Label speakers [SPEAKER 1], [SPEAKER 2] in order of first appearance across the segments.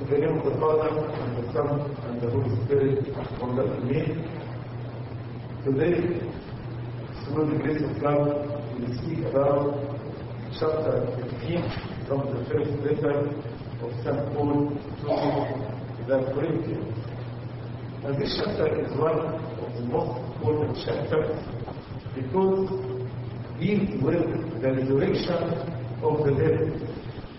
[SPEAKER 1] In the name of the Father, and the Son, and the Holy Spirit, one God, Amen. Today, through the grace of God, we will speak about chapter 15 from the first letter of St. Paul to the Corinthians. And this chapter is one of the most important chapters because it deals with the resurrection of the dead.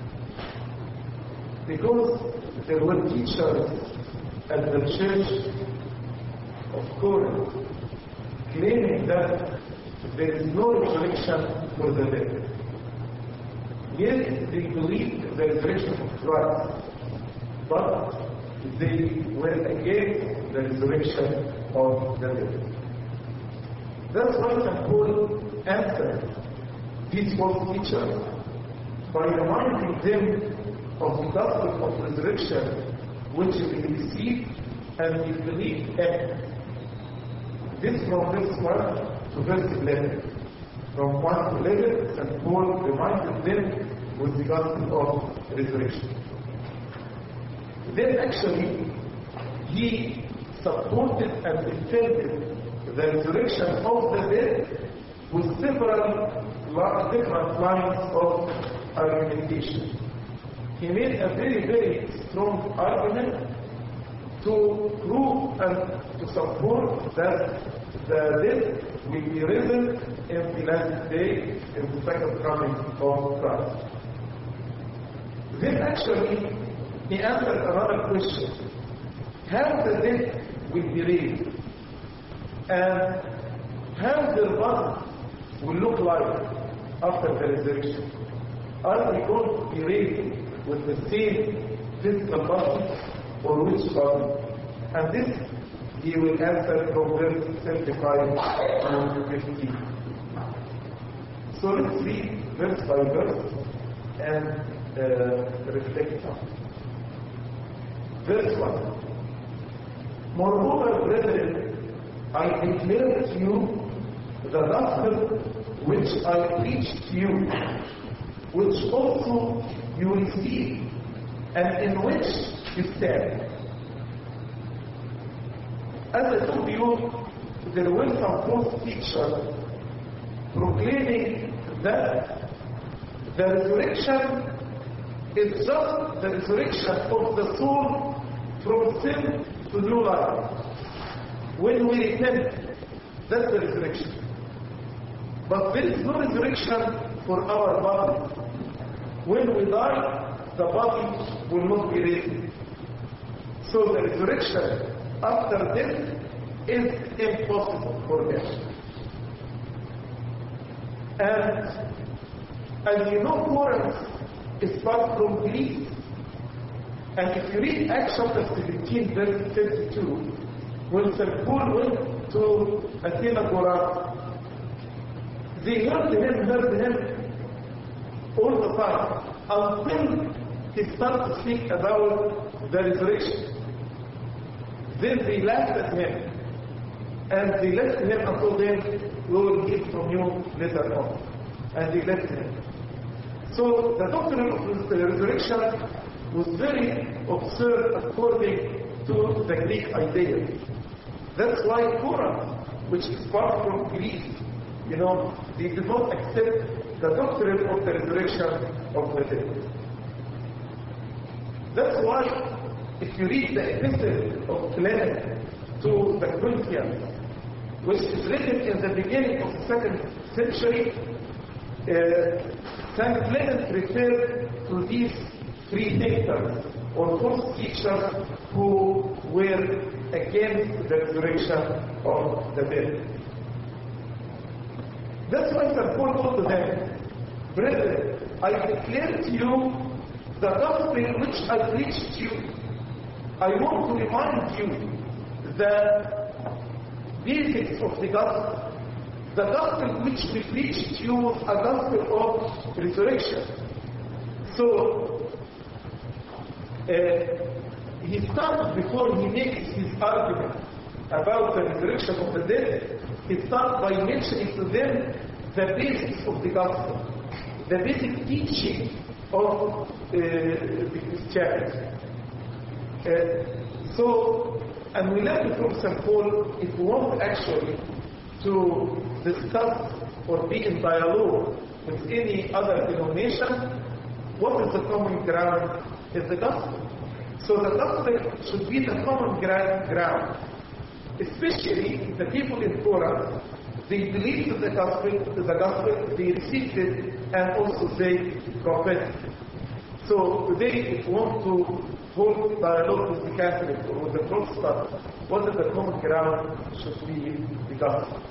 [SPEAKER 1] Because there were teachers at the church of Corinth claiming that there is no resurrection for the dead. Yet they believed in the resurrection of Christ, but they were against the resurrection of the dead. That's why St. Paul answered these false teachers by reminding them of the gospel of resurrection which they received and they believed in. This from verse 1 to verse 11. From 1 to 11, St. Paul reminded them with the gospel of resurrection. Then actually, he supported and defended the resurrection of the dead with several different lines of argumentation. He made a very, very strong argument to prove and to support that the dead will be risen in the last day, in the second coming of Christ. Then actually, he answered another question. How the dead will be raised and how their body will look like after the resurrection. Are we going to be raised with the same physical body or which body? And this he will answer from verse 35 to 50. So let's read verse by verse and reflect on it. Verse 1. Moreover, brethren, I declare to you the gospel which I preached to you, which also you received, and in which you stand. As I told you, there were some false teachers proclaiming that the resurrection is just the resurrection of the soul from sin to new life. When we repent, that's the resurrection. But there is no resurrection for our body. When we die, the body will not be raised. So the resurrection after death is impossible for them. And as you know, Corinth is far from Greece. And if you read Acts chapter 17, verse 32, when St. Paul went to Athena, they heard him all the time until he started to speak about the resurrection. Then they laughed at him and they left him and told him, we will hear from you later on. And they left him. So the doctrine of the resurrection was very absurd according to the Greek idea. That's why Corinth, which is far from Greece, they did not accept the doctrine of the resurrection of the dead. That's why if you read the epistle of Clement to the Corinthians, which is written in the beginning of the 2nd century, St. Clement referred to these three thinkers or false teachers who were against the resurrection of the dead. That's why St. Paul told them, brethren, I declare to you the gospel which I preached to you. I want to remind you the basics of the gospel. The gospel which we preached to you was a gospel of resurrection. So, he starts before he makes his argument about the resurrection of the dead. He starts by mentioning to them the basics of the gospel, the basic teaching of the Christianity. And we learned from St. Paul, if we want actually to discuss or be in dialogue with any other denomination, what is the common ground? Is the gospel. So the gospel should be the common ground. Especially the people in Corinth, they believed in the gospel, they received it, and also they confessed it. So today, if you want to hold dialogue with the Catholic or with the Protestant, what is the common ground should be the gospel.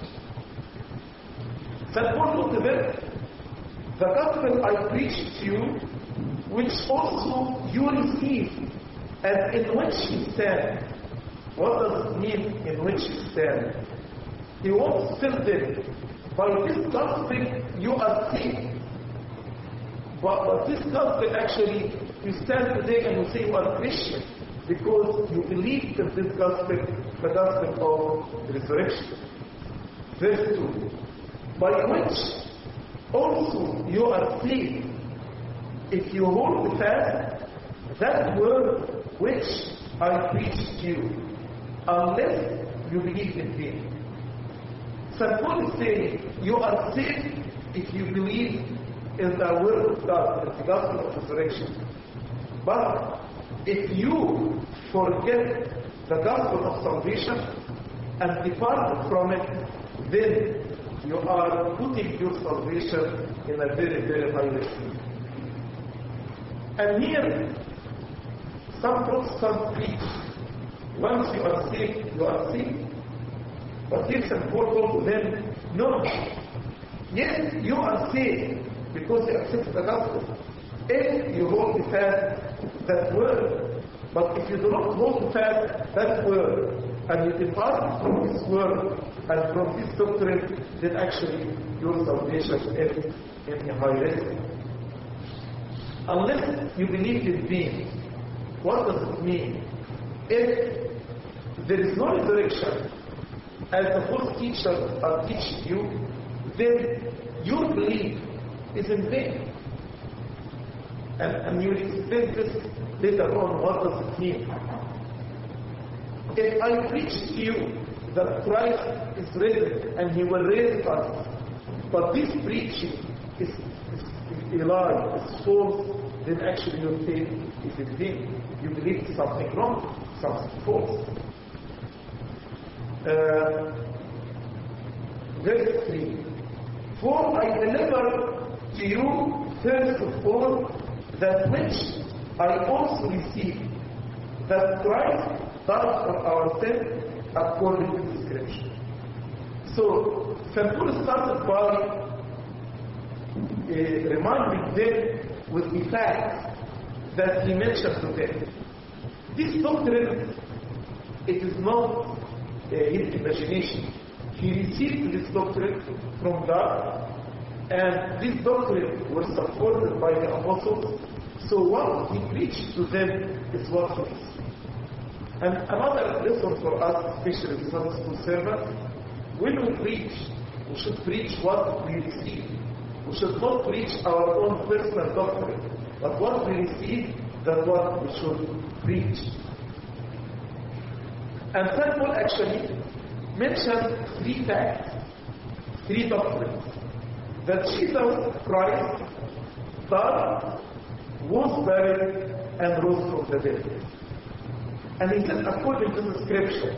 [SPEAKER 1] St. Paul wrote this, the gospel I preached to you, which also you received, and in which you stand. What does it mean, in which you stand? He wants to tell them, by this gospel you are saved. But this gospel actually, you stand today and you say you are Christian because you believe in this gospel, the gospel of resurrection. Verse 2. By which also you are saved, if you hold fast that word which I preached to you, unless you believe in me. St. Paul is saying, you are saved if you believe in the word of God, in the gospel of resurrection. But if you forget the gospel of salvation and depart from it, then you are putting your salvation in a very, very high risk. And here, some Protestants preach, once you are saved, you are saved. But here St. Paul told them, no. Yes, you are saved because you accept the gospel. If you hold fast that word, but if you do not hold fast that word, and you depart from this word and from this doctrine, then actually your salvation is in a high risk. Unless you believe in me, what does it mean? If there is no resurrection, as the false teachers are teaching you, then your belief is in vain. And you will explain this later on, what does it mean? If I preach to you that Christ is risen and he will raise us, but this preaching is a lie, is false, then actually your faith is in vain. You believe something wrong, something false. Verse 3. For I deliver to you first of all that which I also received, that Christ died for our sins according to the Scripture. So St. Paul started by reminding them with the facts that he mentioned to them. This doctrine, it is not his imagination. He received this doctrine from God, and this doctrine was supported by the apostles. So what he preached to them is what he is. And another lesson for us, especially the Sunday school servants, when we preach, we should preach what we receive. We should not preach our own personal doctrine, but what we receive, that's what we should preach. And St. Paul actually mentioned 3 facts, 3 doctrines. That Jesus Christ died, was buried, and rose from the dead. And he said, according to the Scripture,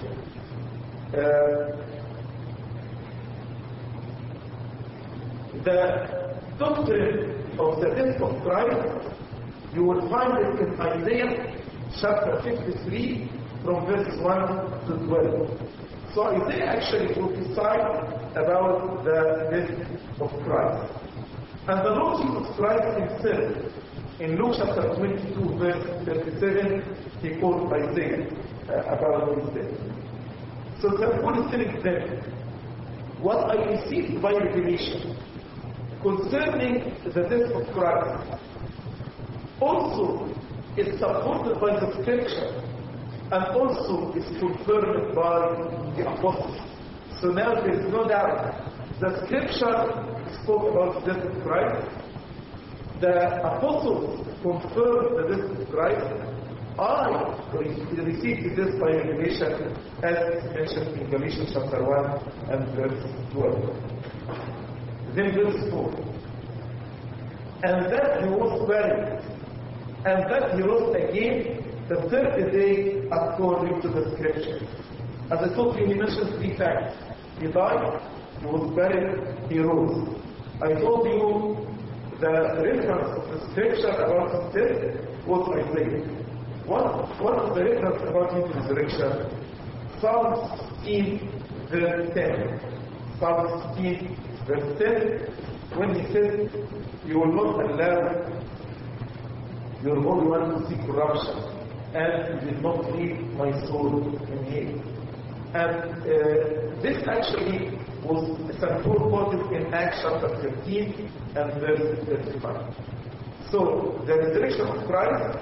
[SPEAKER 1] the doctrine of the death of Christ, you will find it in Isaiah chapter 53 from verses 1 to 12. So Isaiah actually prophesied about the death of Christ. And the Lord Jesus Christ himself, in Luke chapter 22 verse 37, he quoted Isaiah about his death. So St. Paul is telling them, what I received by revelation concerning the death of Christ also is supported by the Scripture and also is confirmed by the apostles. So now there is no doubt. The Scripture spoke about the death of Christ. The apostles confirmed the death of Christ. I received this by revelation as mentioned in Galatians chapter 1 and verse 12. Then verse 4. And that he was buried, and that he rose again the third day according to the scripture. As I told you, he mentioned 3 facts. He died, he was buried, he rose. I told you the reference of the scripture about his death was Isaiah. One of the reference about his resurrection, Psalm 16 verse 10. Psalm 16 verse 10, when he says, you will not allow your Holy One to see corruption, and you did not leave my soul in hell. And this actually was St. Paul quoted in Acts chapter 13 and verse 35. So the resurrection of Christ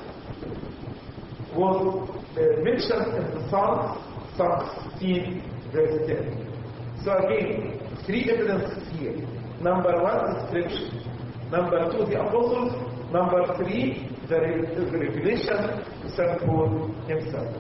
[SPEAKER 1] was mentioned in the Psalm 16 verse 10. So again, 3 evidences here. Number 1 is scripture. Number 2 the apostles. Number 3 the revelation to St. Paul himself.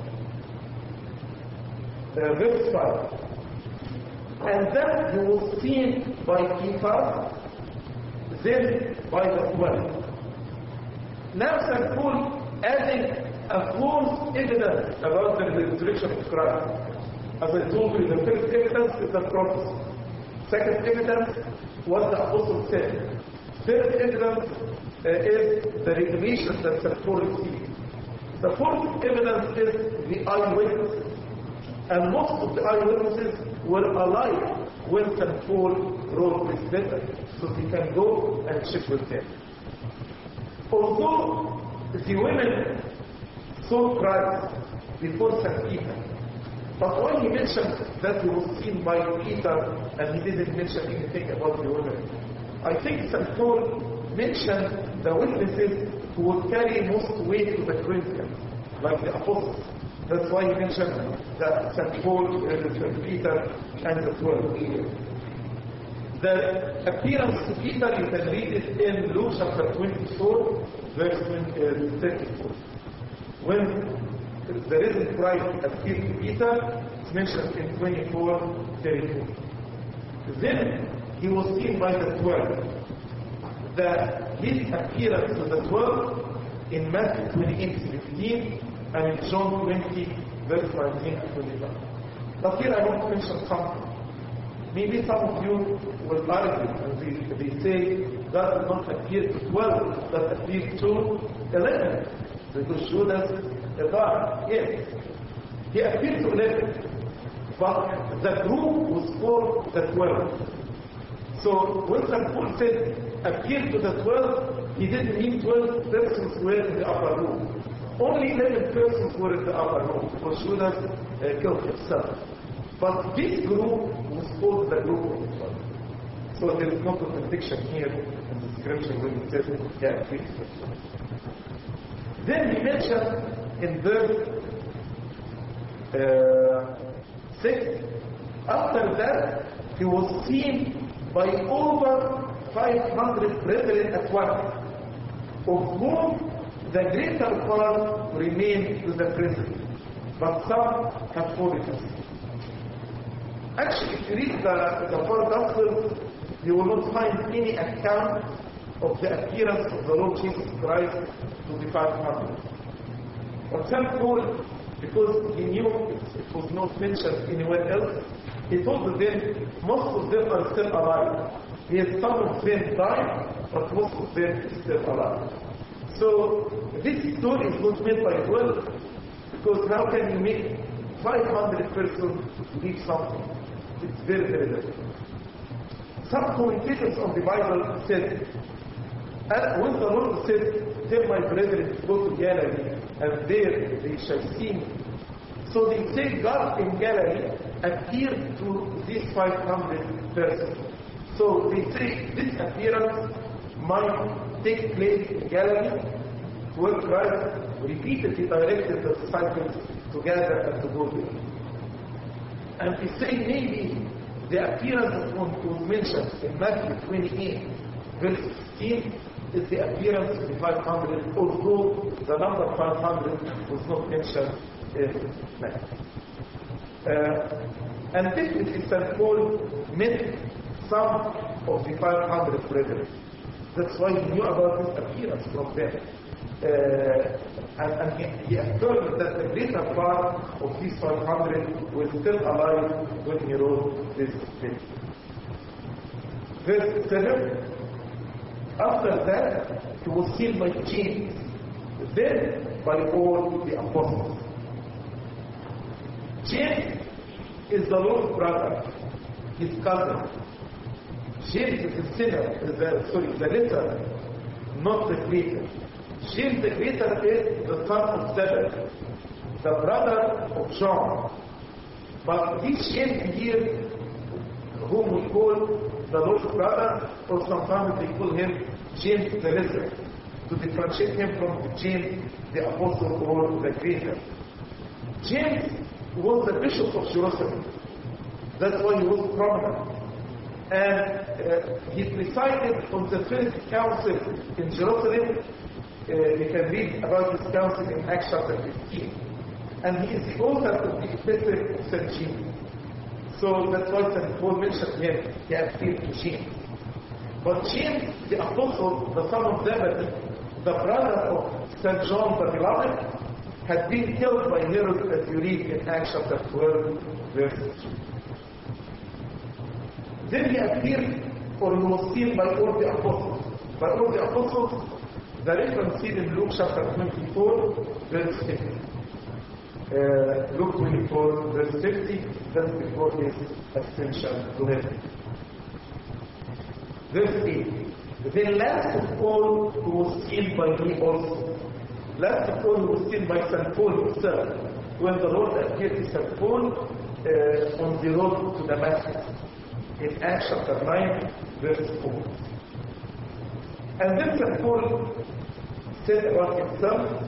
[SPEAKER 1] Verse 5. And then he was seen by Cephas, then by the 12. Now St. Paul adding a false evidence about the resurrection of Christ. As I told you, the first evidence is the prophecy. Second evidence was the apostle said. Third evidence is the revelation that St. Paul received. The fourth evidence is the eyewitnesses. And most of the eyewitnesses were alive when St. Paul wrote this letter, so they can go and check with them. Although the women saw Christ before St. Peter, but when he mentioned that he was seen by Peter and he didn't mention anything about the women, I think St. Paul mentioned the witnesses who would carry most weight to the Corinthians, like the apostles. That's why he mentioned that St. Paul, St. Peter, and the 12. The appearance to Peter, you can read it in Luke chapter 24, verse 34. When the risen Christ appeared to Peter, it's mentioned in 24:34. Then he was seen by the 12. His appearance to the 12 in Matthew 28:15 and in John 20, verse 19 and 25. But here I want to mention something. Maybe some of you will argue and they say God did not appear to 12, but appeared to 11. Because Judas died. Yes. He appeared to 11. But the group was called the 12. So when St. Paul said appeared to the 12, he didn't mean 12 persons were in the upper room. Only 11 persons were in the upper room because Judas killed himself. But this group was called the group of the 12. So there is no contradiction here in the scripture when it says he appeared to the 12. Then he mentioned in verse 6, after that he was seen by over 500 brethren at once, of whom the greater part remain to the present, but some have fallen asleep. Actually, if you read the 4 Gospels, you will not find any account of the appearance of the Lord Jesus Christ to the 500. But St. Paul, because he knew it was not mentioned anywhere else, he told them most of them are still alive. Yes, some of them died, but most of them are still alive. So this story is not made by 12, because how can you make 500 persons believe something? It's very, very difficult. Some commentators on the Bible said, when the Lord said, tell my brethren to go to Galilee, and there they shall see me. So they say God in Galilee appeared to these 500 persons. So they say this appearance might take place in Galilee, where Christ repeatedly directed the disciples to gather and to go there. And they say maybe the appearance that was mentioned in Matthew 28, verse 16, is the appearance of the 500, although the number 500 was not mentioned in Matthew. And technically St. Paul met some of the 500 brethren. That's why he knew about his appearance from them. And he affirmed that the greater part of these 500 were still alive when he wrote this book. Verse 7, after that he was seen by James, then by all the apostles. James is the Lord's brother, his cousin. James is the sinner, the letter, not the creator. James the Greater is the son of Zebedee, the brother of John. But this James here, whom we call the Lord's brother, or sometimes they call him James the Lesser, to differentiate him from James the Apostle or the Greater. James was the bishop of Jerusalem. That's why he was prominent. And he presided on the first council in Jerusalem. You can read about this council in Acts chapter 15. And he is the author of the Epistle of St. James. So that's why St. Paul mentioned him. He appealed to James. But James, the apostle, the son of Zebedee, the brother of St. John the Beloved, had been killed by Herod, as you read in Acts chapter 12, verse 3. Then he appeared, or he was seen by all the apostles. By all the apostles, the reference seen in Luke chapter 24, verse 50. Luke 24, verse 50, that's before his ascension to heaven. Verse 8. Then last of all who was seen by me also. Last of all who was seen by St. Paul himself, when the Lord appeared to St. Paul on the road to Damascus. In Acts chapter 9, verse 4. And then St. Paul said about himself,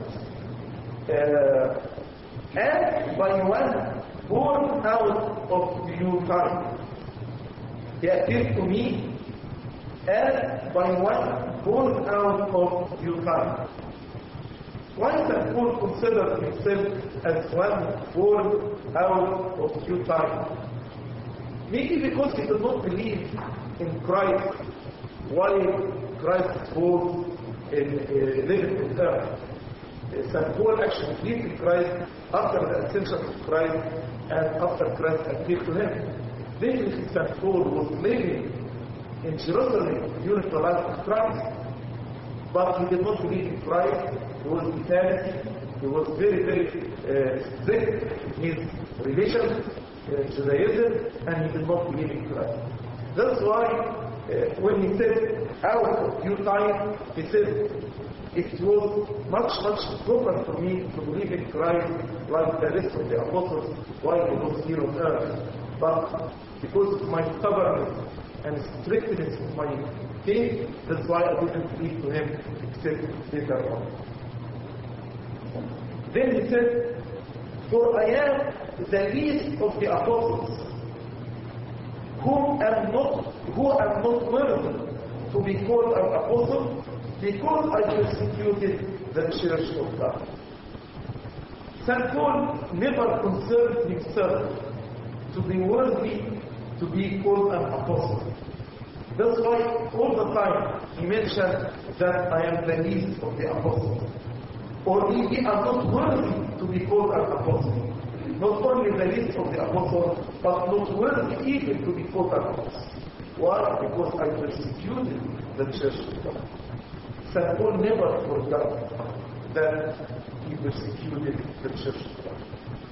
[SPEAKER 1] and by one born out of due time. He appeared to me, and by one born out of due time. Why St. Paul considered himself as one born out of due time? Maybe because he did not believe in Christ while Christ was living on earth. St. Paul actually believed in Christ after the ascension of Christ and after Christ appeared to him. Then St. Paul was living in Jerusalem during the life of Christ, but he did not believe in Christ. He was eternity. He was very, very strict in his religion, Judaism, and he did not believe in Christ. That's why when he said out of due time, he said it was much proper for me to believe in Christ like the rest of the apostles while he was here on earth. But because of my stubbornness and strictness of my faith, that's why I didn't believe to him except later on. Then he said, for I am the least of the apostles, who am not worthy to be called an apostle, because I persecuted the church of God. St. Paul never concerned himself to be worthy to be called an apostle. That's why all the time he mentioned that I am the least of the apostles. Or maybe I'm not worthy to be called an apostle. Not only the least of the apostles, but not worthy even to be called an apostle. Why? Because I persecuted the church of God. St. Paul never forgot that he persecuted the church of God.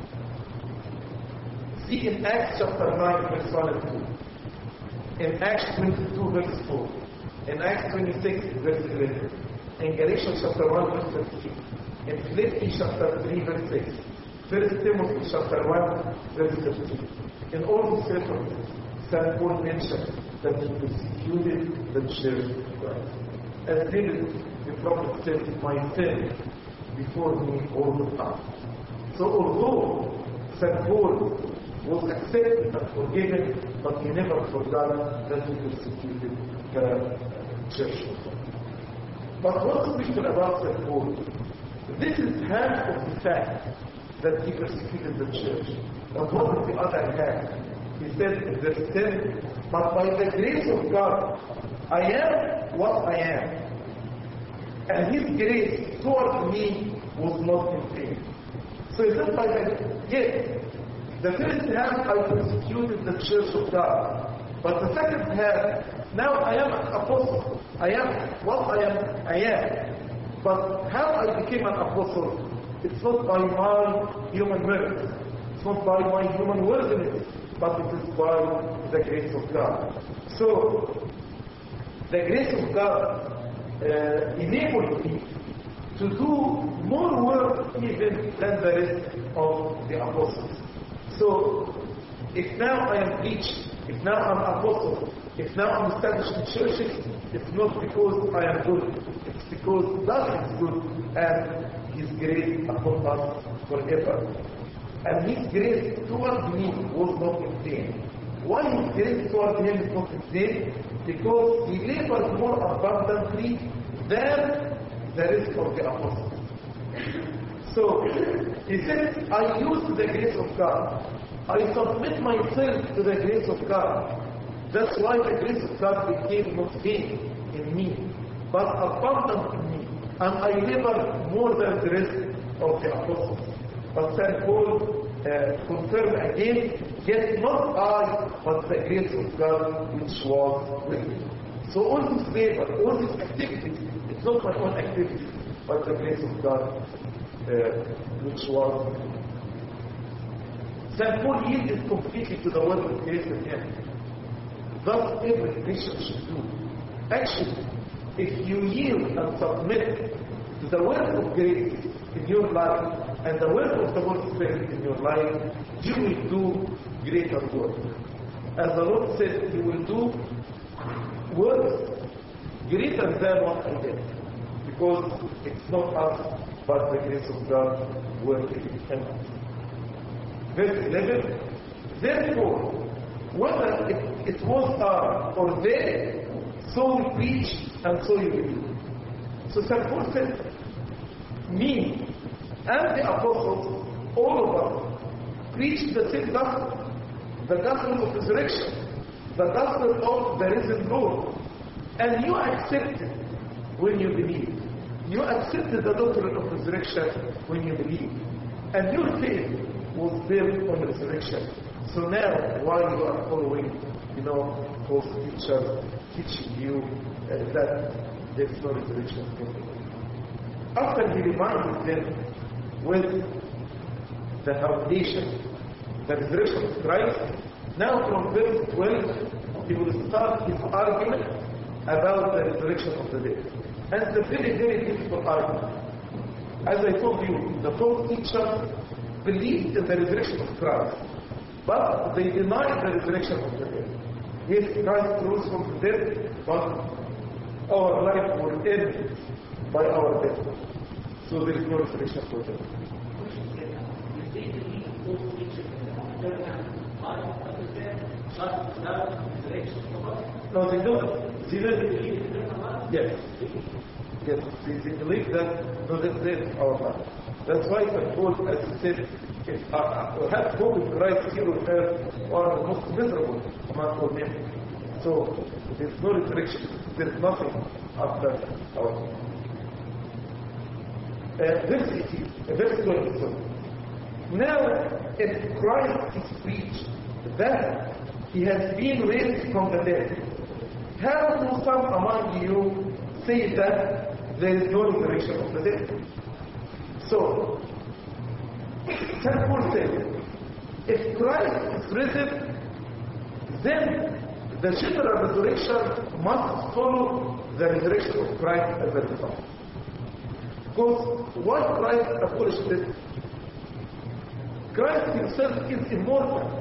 [SPEAKER 1] See in Acts chapter 9, verse 1 and 2. In Acts 22, verse 4. In Acts 26, verse 11. In Galatians chapter 1, verse 13. In Philippians chapter 3, verse 6. 1 Timothy chapter 1, verse 13. In all these references, St. Paul mentioned that he persecuted the church of Christ. As David, the prophet said, my sin before me all the time. So although St. Paul was accepted and forgiven, but he never forgot that he persecuted the church of God. But what's special about St. Paul? This is half of the fact that he persecuted the church. But what is the other half? He said in verse 10, but by the grace of God, I am what I am. And his grace toward me was not in vain. So he said by the yes, the first half I persecuted the church of God. But the second half, now I am an apostle. I am what I am. But how I became an apostle, it's not by my human merit. It's not by my human worthiness, but it is by the grace of God. So, the grace of God enabled me to do more work even than the rest of the apostles. So, if now I am preached, if now I'm apostle, if now I'm establishing churches, it's not because I am good. It's because God is good and His grace upon us forever. And His grace toward me was not in vain. Why His grace toward him is not in vain? Because he labored more abundantly than the rest of the apostles. So, he says, I use the grace of God. I submit myself to the grace of God. That's why the grace of God became not vain in me, but abundant in me. And I labored more than the rest of the apostles. But St. Paul confirmed again, yet not I, but the grace of God which was with me. So all this labor, all this activity, it's not my own activity, but the grace of God which was with me. St. Paul yielded completely to the word of grace again. Thus every Christian should do. Actually, if you yield and submit to the word of grace in your life and the word of the Holy Spirit in your life, you will do greater work. As the Lord said, you will do works greater than what I did. Because it's not us, but the grace of God working in us. Verse 11, therefore, whether it was I or they, so we preach and so you will do. So St. Paul said, me and the apostles, all of us, preach the same gospel, the gospel of resurrection, the gospel of the risen Lord. And you accepted when you believed. You accepted the doctrine of resurrection when you believed. And your faith was built on resurrection. So now, while you are following, false teachers teaching you that there is no resurrection. After he reminded them with the foundation, the resurrection of Christ, now from verse 12, he will start his argument about the resurrection of the dead. And it's a very, very difficult argument. As I told you, the false teachers believed in the resurrection of Christ, but they denied the resurrection of the dead. Yes, Christ rose from the dead, but our life will end by our death. So there is no resurrection for them. No, they don't. They don't believe. Yes. Yes, they believe that no, that's it, our life. That's why St. Paul, as he said, if we have hope in Christ here on earth, are the most miserable among all men. So there's no resurrection. There's nothing after our life. Verse 22. Now, if Christ is preached that he has been raised from the dead, how do some among you say that there is no resurrection of the dead? So, St. Paul said, if Christ is risen, then the general resurrection must follow the resurrection of Christ as a result. Because why Christ abolished it? Christ himself is immortal.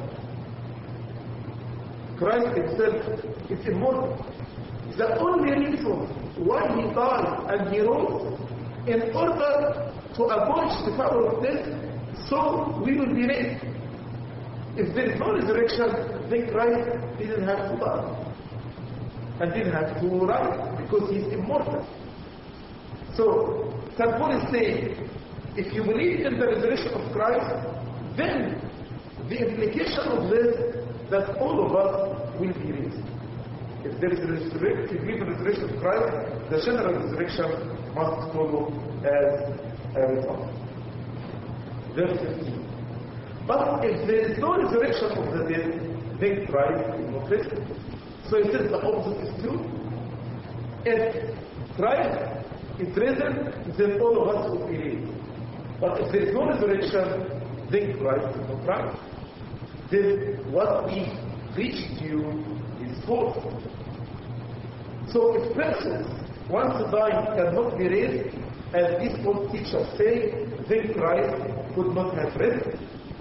[SPEAKER 1] Christ himself is immortal. The only reason why he died and he rose in order to abolish the power of death, so we will be raised. If there is no resurrection, then Christ didn't have to die and didn't have to rise because he is immortal. So, St. Paul is saying, if you believe in the resurrection of Christ, then the implication of this that all of us will be raised. If there is a resurrection, if you believe in the resurrection of Christ, the general resurrection must follow as a result. Verse 15. But if there is no resurrection of the dead, then Christ is not risen. So it says the opposite is true. If Christ is risen, then all of us will be raised. But if there is no resurrection, then Christ is not right. Then what we preach to you is false. So if persons, once dying, cannot be raised, as these false teachers say, then Christ could not have risen.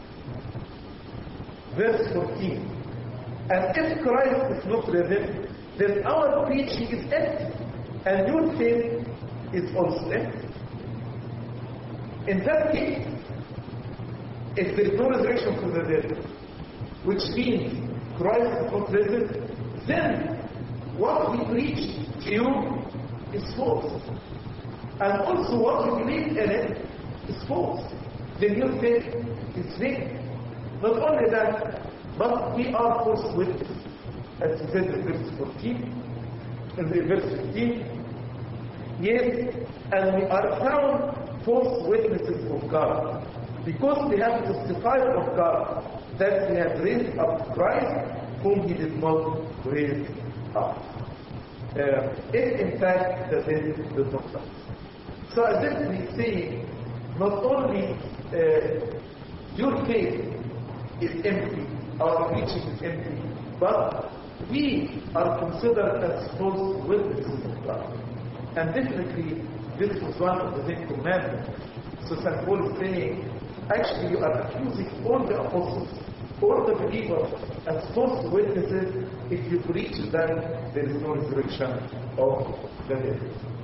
[SPEAKER 1] Verse 14. And if Christ is not risen, then our preaching is empty, and your faith is also empty. In that case, if there is no resurrection from the dead, which means Christ is not risen, then what we preach to you is false. And also what you believe in it is false. Then your faith is vain. Not only that, but we are false witnesses. As he said in verse 14, in verse 15, yes, and we are found false witnesses of God, because we have testified of God that He has raised up Christ, whom He did not raise up. If in fact the dead did not rise. So as if we say, not only your faith is empty, our preaching is empty, but we are considered as false witnesses of God. And definitely this was one of the 10 commandments. So St. Paul is saying, actually you are accusing all the apostles, all the believers as false witnesses if you preach that there is no resurrection of the dead.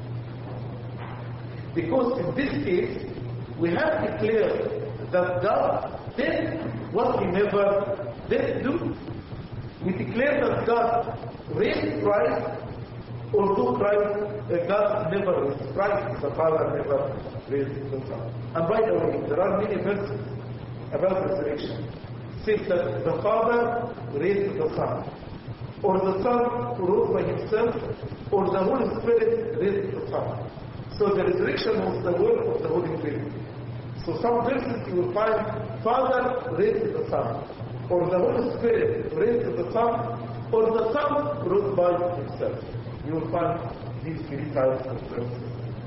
[SPEAKER 1] Because in this case, we have declared that God did what He never did do. We declare that God raised Christ, although God never raised Christ, the Father never raised the Son. And by the way, there are many verses about resurrection. It says that the Father raised the Son, or the Son rose by Himself, or the Holy Spirit raised the Son. So the resurrection was the work of the Holy Spirit. So some verses you will find Father raised the Son, or the Holy Spirit raised the Son, or the Son rose by Himself. You will find these three types of verses.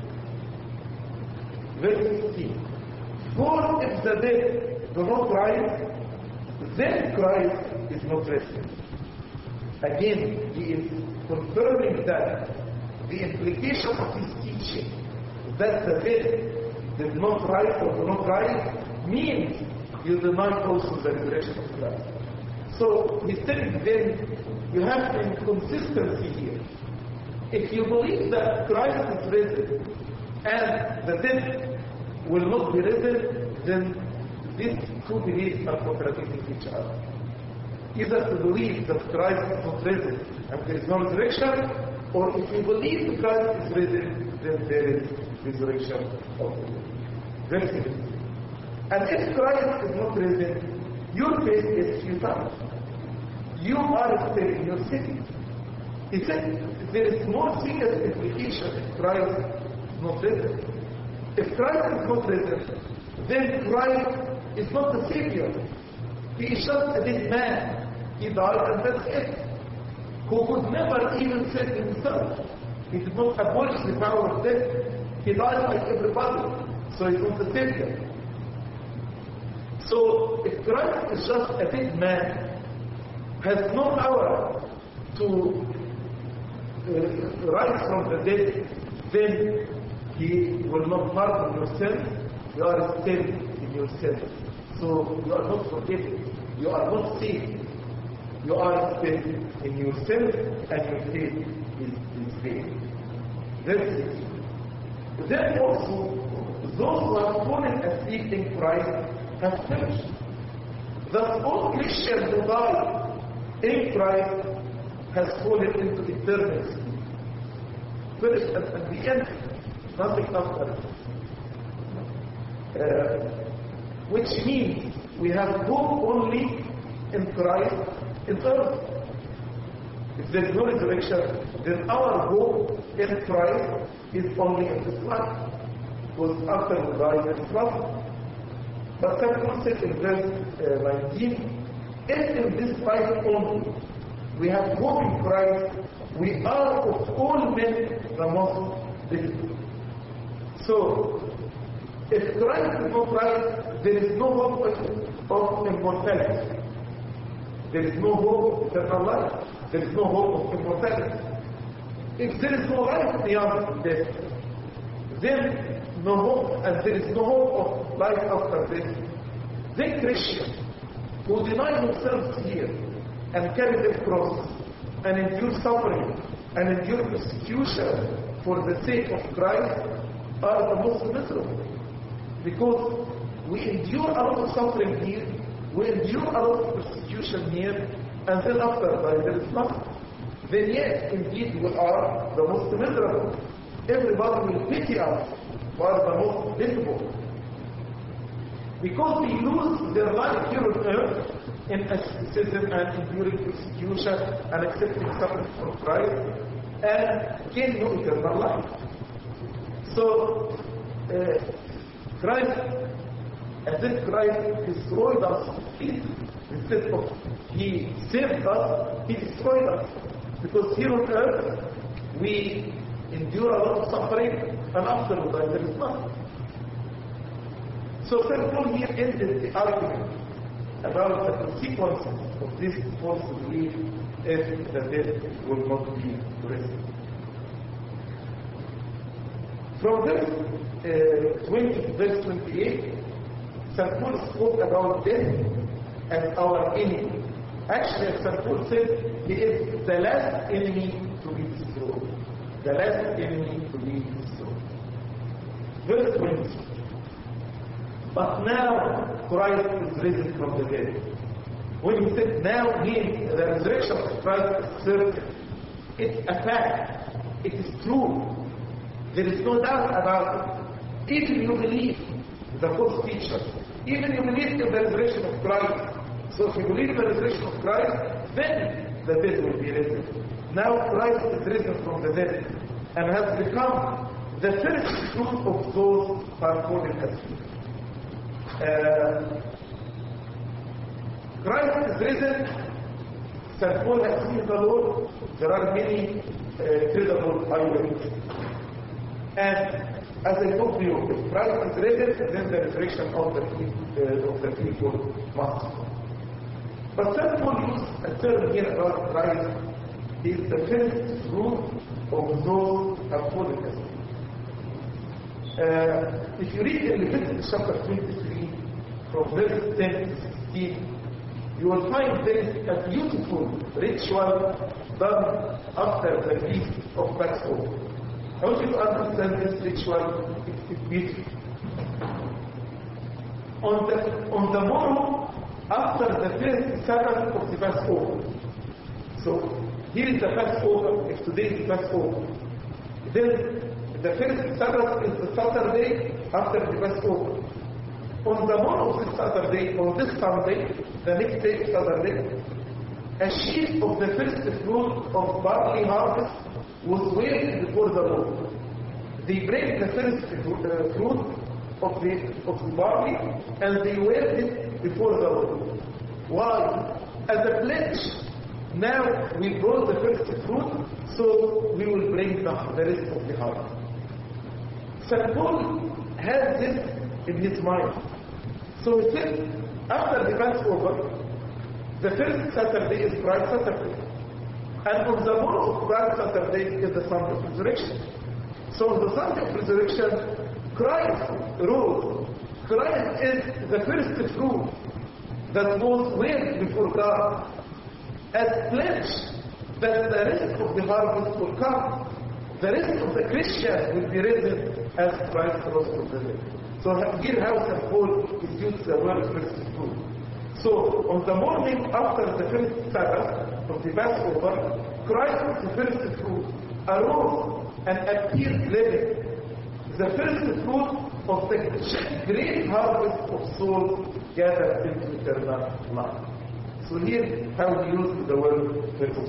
[SPEAKER 1] Verse 15. For if the dead do not rise, then Christ is not risen. Again, he is confirming that the implication of his teaching that the dead did not rise or do not rise means you deny also the resurrection of Christ. So he's telling them you have inconsistency here. If you believe that Christ is risen and the dead will not be risen, then these two beliefs are contradicting each other. Either to believe that Christ is not risen and there is no resurrection, or if you believe that Christ is risen, then there is resurrection of the dead. Very simple. And if Christ is not risen, your faith is futile. You are still in your sin. He said there is more serious implication if Christ is not risen. If Christ is not risen, then Christ is not the Savior. He is just a dead man. He died and that's it. Who could never even save himself. He did not abolish the power of death. He died like everybody. So he's not the Savior. So if Christ is just a dead man, has no power to rise from the dead, then He will not pardon your sins. You are still in your sins. So you are not forgiven. You are not saved. You are still in your sins and your faith is vain. That's it. Then also, those who have fallen asleep in Christ have perished. Thus all Christians who die in Christ has fallen into eternal sleep. Perished at the end. nothing after. Which means we have hope only in Christ in earth. If there is no resurrection, then our hope in Christ is only in this life. Because after we die, there is nothing. But St. Paul said in verse 19, if in this life only we have hope in Christ, we are of all men the most difficult. So, if Christ is not Christ, there is no hope of immortality. There is no hope of eternal life. There is no hope of immortality. If there is no life beyond death, then no hope, and there is no hope of life after death. Then Christians who deny themselves here and carry their cross and endure suffering and endure persecution for the sake of Christ are the most miserable. Because we endure a lot of suffering here, we endure a lot of persecution here, and then after that there is nothing. Then yes, indeed we are the most miserable. Everybody will pity us. We are the most miserable. Because they lose their life here on earth in asceticism and enduring persecution and accepting suffering from Christ and gain no eternal life. So, Christ, as if Christ destroyed us, instead of He saved us, He destroyed us. Because here on earth, we endure a lot of suffering, and after that there is nothing. So St. Paul here ended the argument about the consequences of this false belief if the death will not be present. From verse 20 to verse 28, St. Paul spoke about death as our enemy. Actually, St. Paul said he is the last enemy to be destroyed. The last enemy to be destroyed. Verse 20. But now Christ is risen from the dead. When he said now, means the resurrection of Christ is certain. It's a fact. It is true. There is no doubt about it. Even you believe the false teachers, even you believe in the resurrection of Christ. So if you believe in the resurrection of Christ, then the dead will be risen. Now Christ is risen from the dead and has become the first fruit of those who are fallen asleep. Christ is risen. St. Paul has seen the Lord. There are many credible eyewitnesses. And as I told you, if Christ is risen, then the resurrection of the people must come. But St. Paul used a term here about Christ. He is the first fruit of those who have fallen asleep. If you read in Leviticus chapter 23, from verse 10 to 16, you will find there is a beautiful ritual done after the feast of Passover. I want you to understand this ritual. It's beautiful. On the morrow after the first Sabbath of the Passover. So here is the Passover. If today is Passover, then the first Sabbath is the Saturday after the Passover. On the morning of this Saturday, on this Sunday, the next day, Saturday, a sheaf of the first fruit of barley harvest was waved before the Lord. They break the first fruit of the barley and they waved it before the Lord. Why? As a pledge. Now we brought the first fruit, so we will bring the rest of the harvest. St. Paul has this in his mind. So he said, after the Passover, the first Saturday is Christ Saturday. And on the morning of Christ Saturday is the Sunday of Resurrection. So on the Sunday of Resurrection, Christ rose. Christ is the first fruit that was waved before God as pledge that the rest of the harvest will come. The rest of the Christians will be risen as Christ rose from the dead. So here how St. Paul is used the word first fruit. So on the morning after the first Sabbath of the Passover, Christ, the first fruit, arose and appeared living. the first fruit of the great harvest of souls gathered into eternal life. So here, how we use the word first.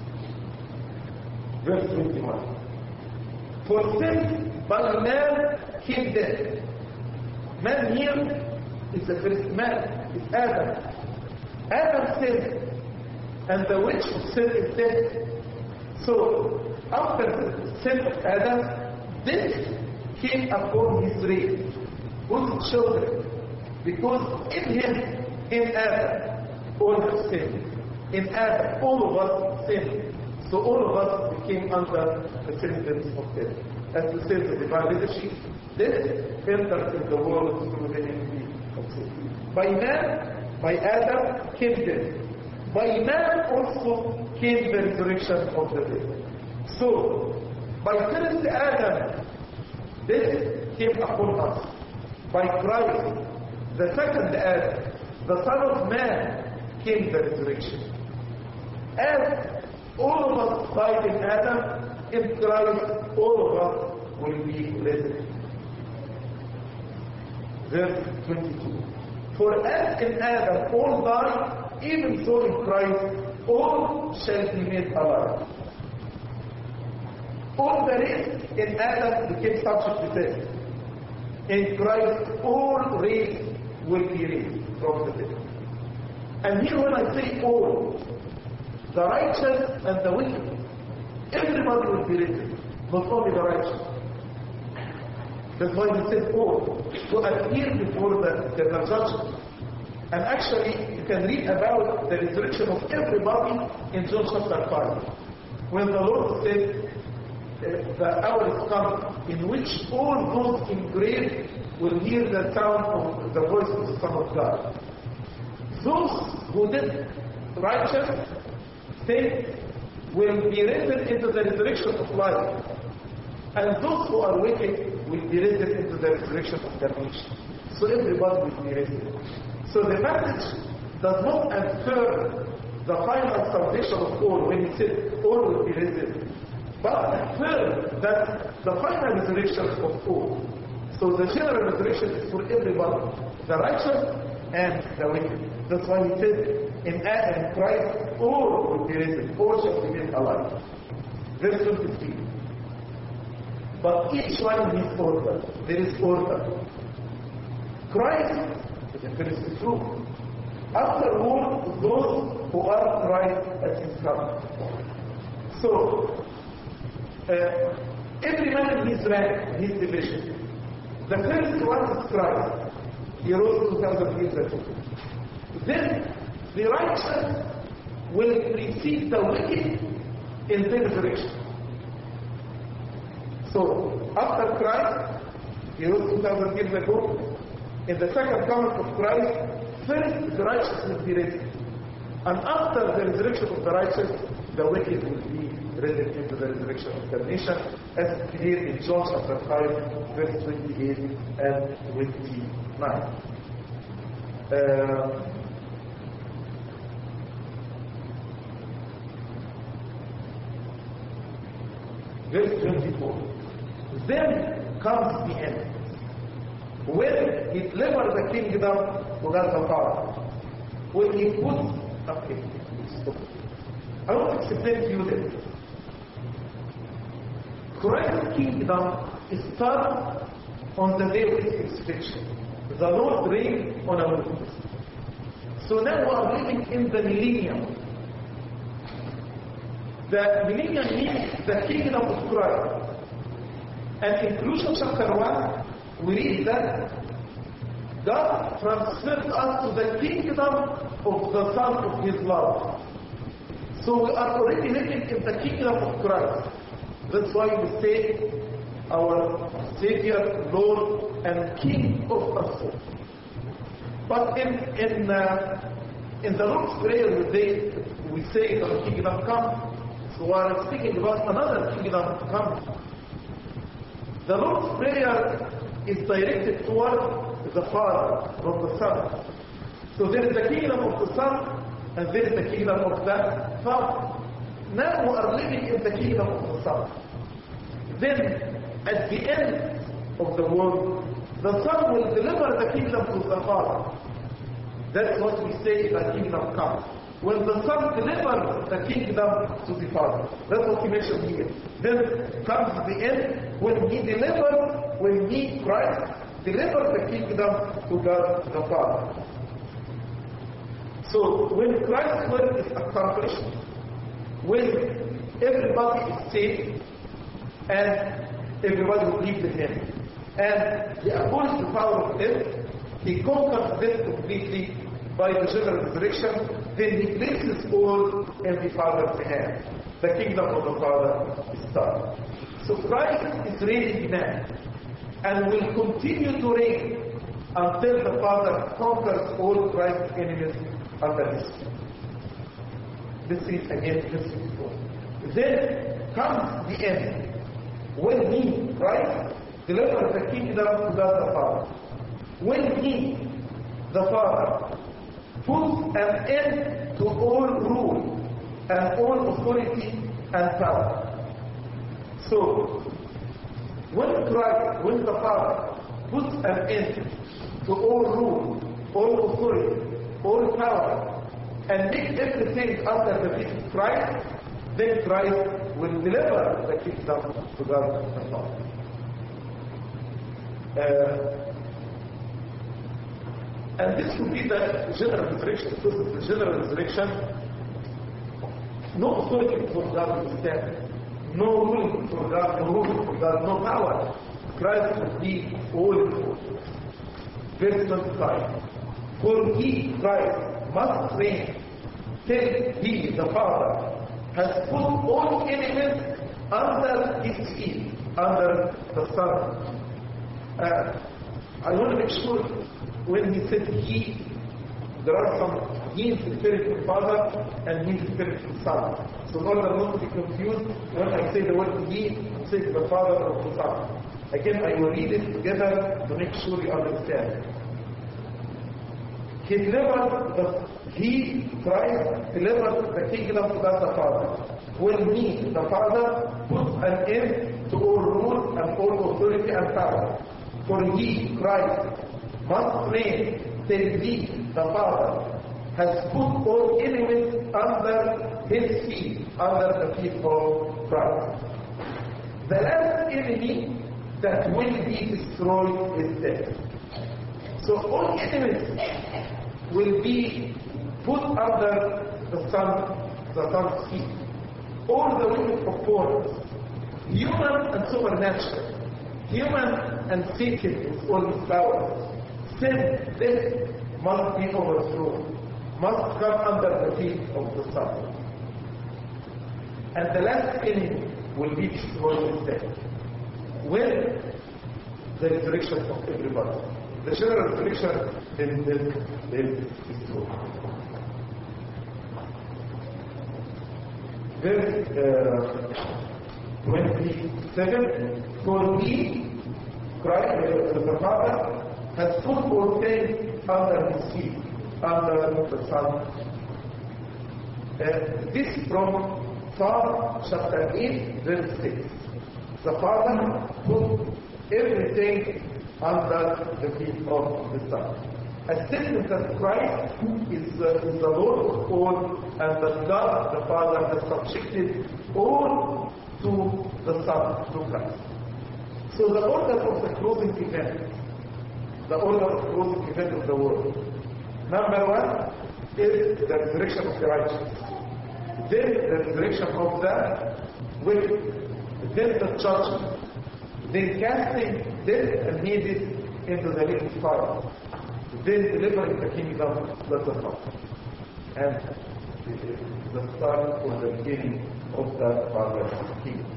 [SPEAKER 1] Verse 21. For sin by man came death. Man here is the first man, is Adam. Adam sinned, and the wage of sin is death. So, after the sin of Adam, death came upon his race, whose children, because in him, in Adam, all have sinned. In Adam, all of us sinned. So all of us became under the sentence of death. As to say the divine leadership, death entered in the world through the iniquity of sin. By man, by Adam, came death. By man also came the resurrection of the dead. So, by first Adam, death came upon us. By Christ, the second Adam, the Son of Man, came the resurrection. As all of us died in Adam, in Christ, all of us will be blessed. Verse 22. For as in Adam all died, even so in Christ all shall be made alive. All that is in Adam became subject to death. In Christ all race will be raised from the dead. And here when I say all, the righteous and the wicked, everybody will be raised, not only the righteous. That's why he said all, to appear before the judgment. And actually, you can read about the resurrection of everybody in John chapter 5. When the Lord said, the hour is come in which all those in grave will hear the sound of the voice of the Son of God. Those who did righteous things will be risen into the resurrection of life. And those who are wicked will be risen into the resurrection of damnation. So everybody will be risen. So the message does not infer the final salvation of all when he said all will be risen, but infer that the final resurrection of all. So the general resurrection is for everybody, the righteous and the wicked. That's why he said in Adam, Christ, all will be risen, all shall be made alive. Verse 23. But each one in his order. There is order. Christ is the first fruit. Afterward, those who are Christ at his coming. So, every man in his rank, his division. The first one is Christ. He rose 2,000 years ago. Then, the righteous will precede the wicked in the resurrection. So, after Christ, he rose 2,000 years ago, in the second coming of Christ, first the righteous will be raised. And after the resurrection of the righteous, the wicked will be risen into the resurrection of damnation, as clear in John chapter 5, verse 28 and 29. Verse 24. Then comes the end, when he delivers the kingdom to God the Father, when he puts I want to explain to you this. Christ's kingdom starts on the day of his crucifixion. The Lord reigned on a mountain. So now we are living in the millennium. The millennium means the kingdom of Christ. And in Colossians chapter 1, we read that God transferred us to the kingdom of the Son of His love. So we are already living in the kingdom of Christ. That's why we say our Savior, Lord, and King of us all. But in the Lord's Prayer we say the kingdom come. So we are speaking about another kingdom to come. The Lord's Prayer is directed toward the Father, not the Son. So there is the kingdom of the Son, and there is the kingdom of the Father. Now we are living in the kingdom of the Son. Then, at the end of the world, the Son will deliver the kingdom to the Father. That's what we say, the kingdom comes. When the Son delivers the kingdom to the Father. That's what he mentioned here. Then comes the end when he delivers, when he, Christ, delivers the kingdom to God the Father. So when Christ's work is accomplished, when everybody is saved, and everybody believes in him, and he abolishes the power of death, he conquers death completely by the general resurrection, then he places all in the Father's hand. The kingdom of the Father is started. So Christ is reigning now, and will continue to reign until the Father conquers all Christ's enemies under his feet. This is again history. Then comes the end, when he, Christ, delivers the kingdom to God the Father. When he, the Father, puts an end to all rule and all authority and power. So, when Christ, when the Father puts an end to all rule, all authority, all power, and makes everything under the feet of Christ, then Christ will deliver the kingdom to God the Father. And this will be the general resurrection. This is the general resurrection. No authority for God will stand. No ruling for God, no ruling for God, no power. Christ will be all. Verse 25. For he, Christ, must reign till he, the Father, has put all enemies under his feet, under the Son. I want to make sure when he said he, there are some he is referring to the Father and he is referring to the Son. So in order not to be confused, when I say the word he, I say the Father or the Son. Again, I will read it together to make sure you understand. He delivered Christ delivered the kingdom to God the Father. When he, the Father, puts an end to all rule and all authority and power. For he, Christ, must reign till he, the Father, has put all enemies under his feet, under the feet of Christ. The last enemy that will be destroyed is death. So all enemies will be put under the Son's feet. All the wicked opponents, human and supernatural, human and Satan with all his powers, sin, death must be overthrown, must come under the feet of the Son. And the last enemy will be destroyed with death. When the resurrection of everybody, the general resurrection, then destroyed. Verse 27, for he, Christ, the Father, has put all things under his feet, under the Son. This from Psalm chapter 8, verse 6. The Father put everything under the feet of the Son. A statement that Christ is the Lord of all, and that God the Father has subjected all to the Son, to Christ. So the order of the closing event, the order of the closing event of the world. Number one is the resurrection of the righteous. Then the resurrection of the wicked. Then the judgment. Then casting death and Hades into the lake of fire. Then delivering the kingdom to the Father. And the start or the beginning of the Father's kingdom.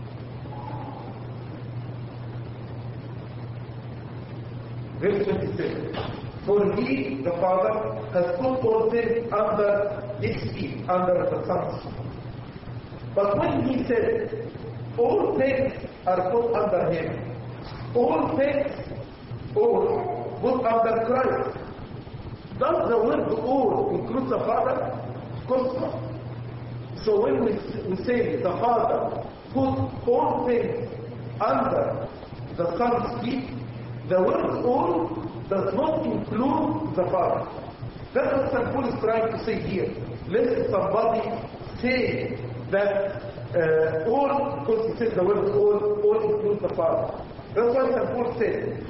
[SPEAKER 1] Verse 26. For he, the Father, has put all things under his feet, under the Son's feet. But when he said, all things are put under him, all things, all put under Christ. Does the word all include the Father? Of course not. So when we say the Father put all things under the Son's feet, The word all does not include the Father. That's what St. Paul is trying to say here. Let somebody say that all, because he says the word all includes the Father. That's why St. Paul said,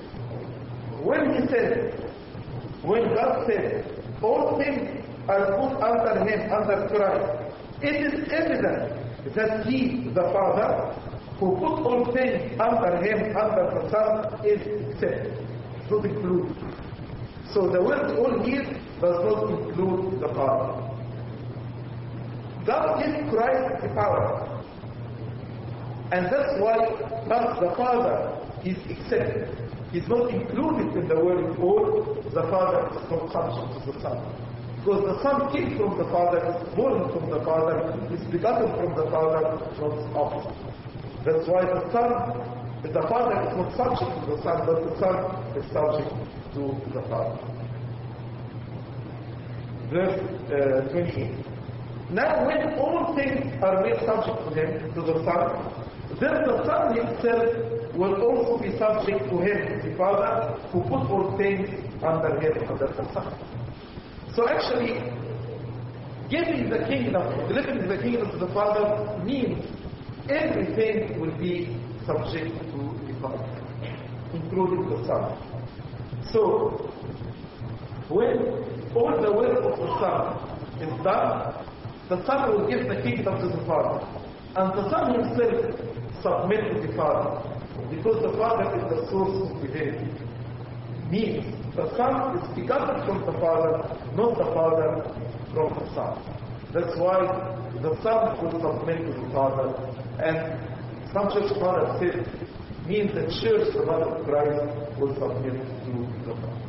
[SPEAKER 1] when God said, all things are put under him, under Christ, it is evident that he, the Father, who put all things under him, under the Son, is accepted, not included. So the word all here does not include the Father. God gave Christ the power. And that's why not the Father is accepted. He's not included in the word all. The Father is not subject to the Son. Because the Son came from the Father, is born from the Father, is begotten from the Father, not opposite. That's why the Father is not subject to the Son, but the Son is subject to the Father. Verse 28. Now when all things are made subject to him, to the Son, then the Son himself will also be subject to him, the Father, who put all things under him, under the Son. So actually, giving the kingdom, delivering the kingdom to the Father means everything will be subject to the Father, including the Son. So, when all the will of the Son is done, the Son will give the kingdom to the Father. And the Son himself submit to the Father. Because the Father is the source of divinity. Means the Son is begotten from the Father, not the Father from the Son. That's why the Son will submit to the Father. And some church fathers said, means the church, the body of Christ, will submit to the Father.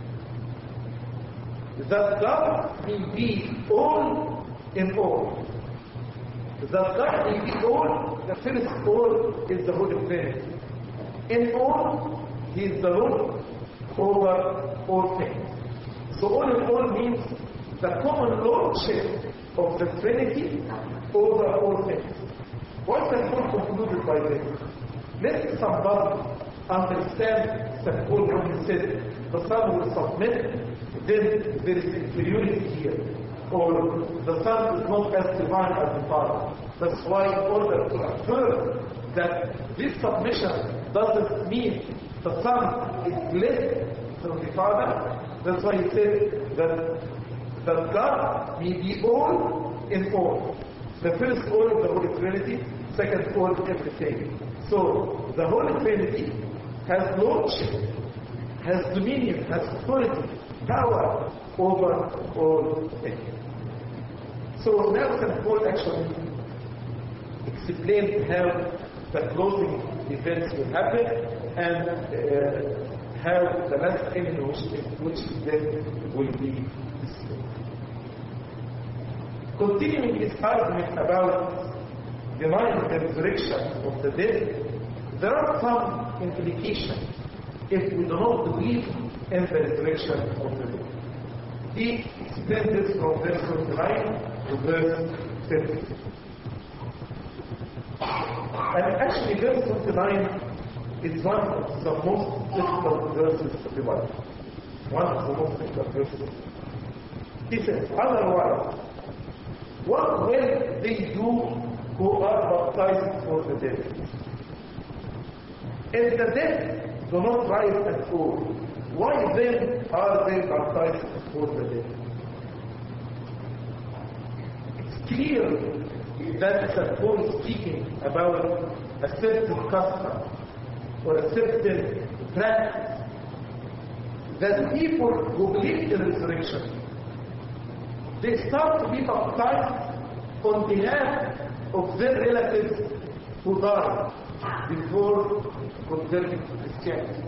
[SPEAKER 1] That God will be all in all. That God will be all, the first all is the Holy Trinity. In all, He is the Lord over all things. So all in all means the common lordship of the Trinity over all things. What St. Paul concluded by this? Let somebody understand St. Paul when he said the Son will submit, then there is inferiority here. Or the Son is not as divine as the Father. That's why in order to affirm that this submission doesn't mean the Son is less than the Father, that's why he said that God may be all in all. The first all is the Holy Trinity, second all is everything. So the Holy Trinity has lordship, has dominion, has authority, power over all things. So now St. Paul actually explained how the closing events will happen and how the last enemy which then will be destroyed. Continuing his argument about denying the resurrection of the dead, there are some implications if we do not believe in the resurrection of the dead. He explained this from verse 29 to verse 30. And actually verse 29 is one of the most difficult verses of the Bible. One of the most difficult verses. He says, otherwise, what will they do who are baptized for the dead? If the dead do not rise at all, why then are they baptized for the dead? It's clear that St. Paul is speaking about a certain custom or a certain practice that people who believe in resurrection, they start to be baptized on behalf of their relatives who died before converting to Christianity.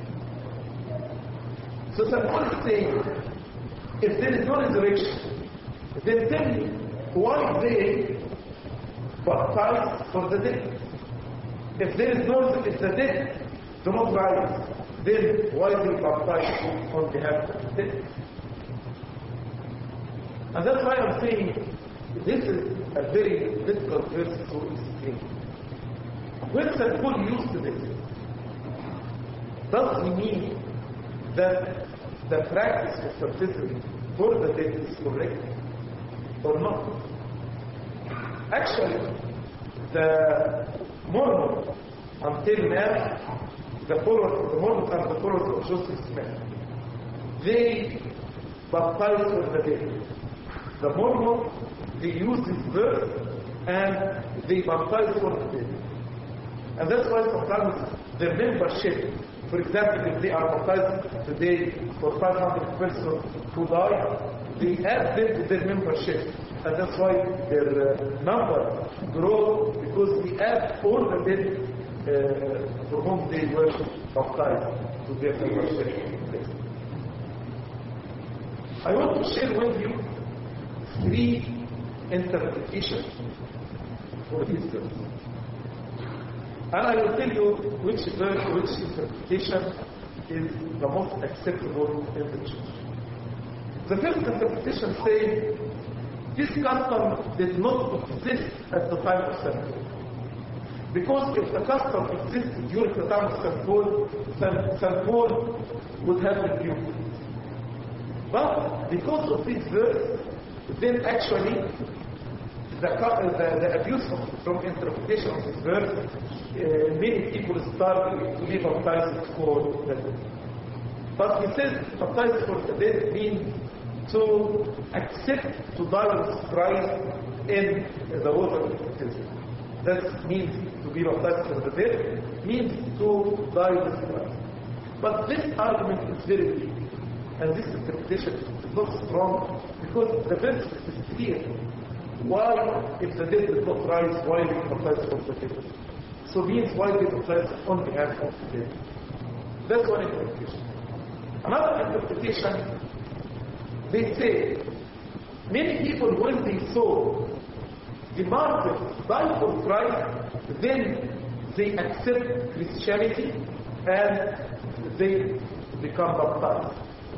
[SPEAKER 1] So St. Paul is saying, if there is no resurrection, then tell me why they baptized for the dead. If there is no, if the dead do not rise, then why they baptize on behalf of the dead? And that's why I'm saying this is a very difficult verse to explain. When St. Paul used this, does he mean that the practice of baptism for the dead is correct or not. Actually, the Mormons, until now, the Mormons are the followers of Joseph Smith. They baptize for the dead. The Mormons, they use this verse and they baptize for the dead. And that's why sometimes their membership, for example, if they are baptized today for 500 persons who die, they add them to their membership. And that's why their number grows, because they add all the dead for whom they were baptized to their membership. I want to share with you 3 interpretations for this verse. And I will tell you which interpretation is the most acceptable in the church. The first interpretation says this custom did not exist at the time of St. Paul. Because if the custom existed during the time of St. Paul, St. Paul would have rebuked it. But because of this verse, then actually the abuse from interpretation of this verse, many people start to be baptized for the dead. But he says baptized for the dead means to accept to die with Christ in the water of baptism. That means to be baptized for the dead, means to die with Christ. But this argument is very weak, and this interpretation is not strong, because the verse is clear. Why, if the dead did not rise, why we baptize for the dead? So means why we baptize on behalf of the dead. That's one interpretation. Another interpretation, they say, many people when they saw the martyrs die for Christ, then they accept Christianity and they become baptized.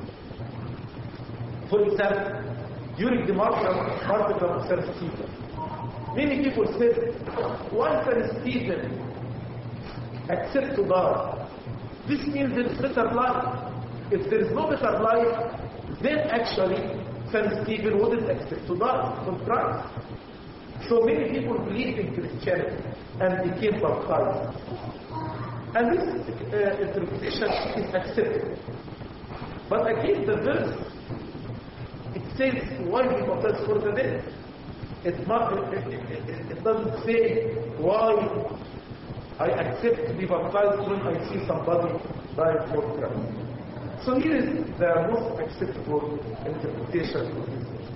[SPEAKER 1] For example, during the martyrdom of St. Stephen, many people said, why St. Stephen accept to die? This means there is better life. If there is no better life, then actually St. Stephen wouldn't accept to die for Christ. So many people believed in Christianity and became baptized. And this interpretation is accepted. But again, the verse, it says, why we baptize for the dead? It doesn't say why I accept to be baptized when I see somebody die for Christ. So here is the most acceptable interpretation of this verse.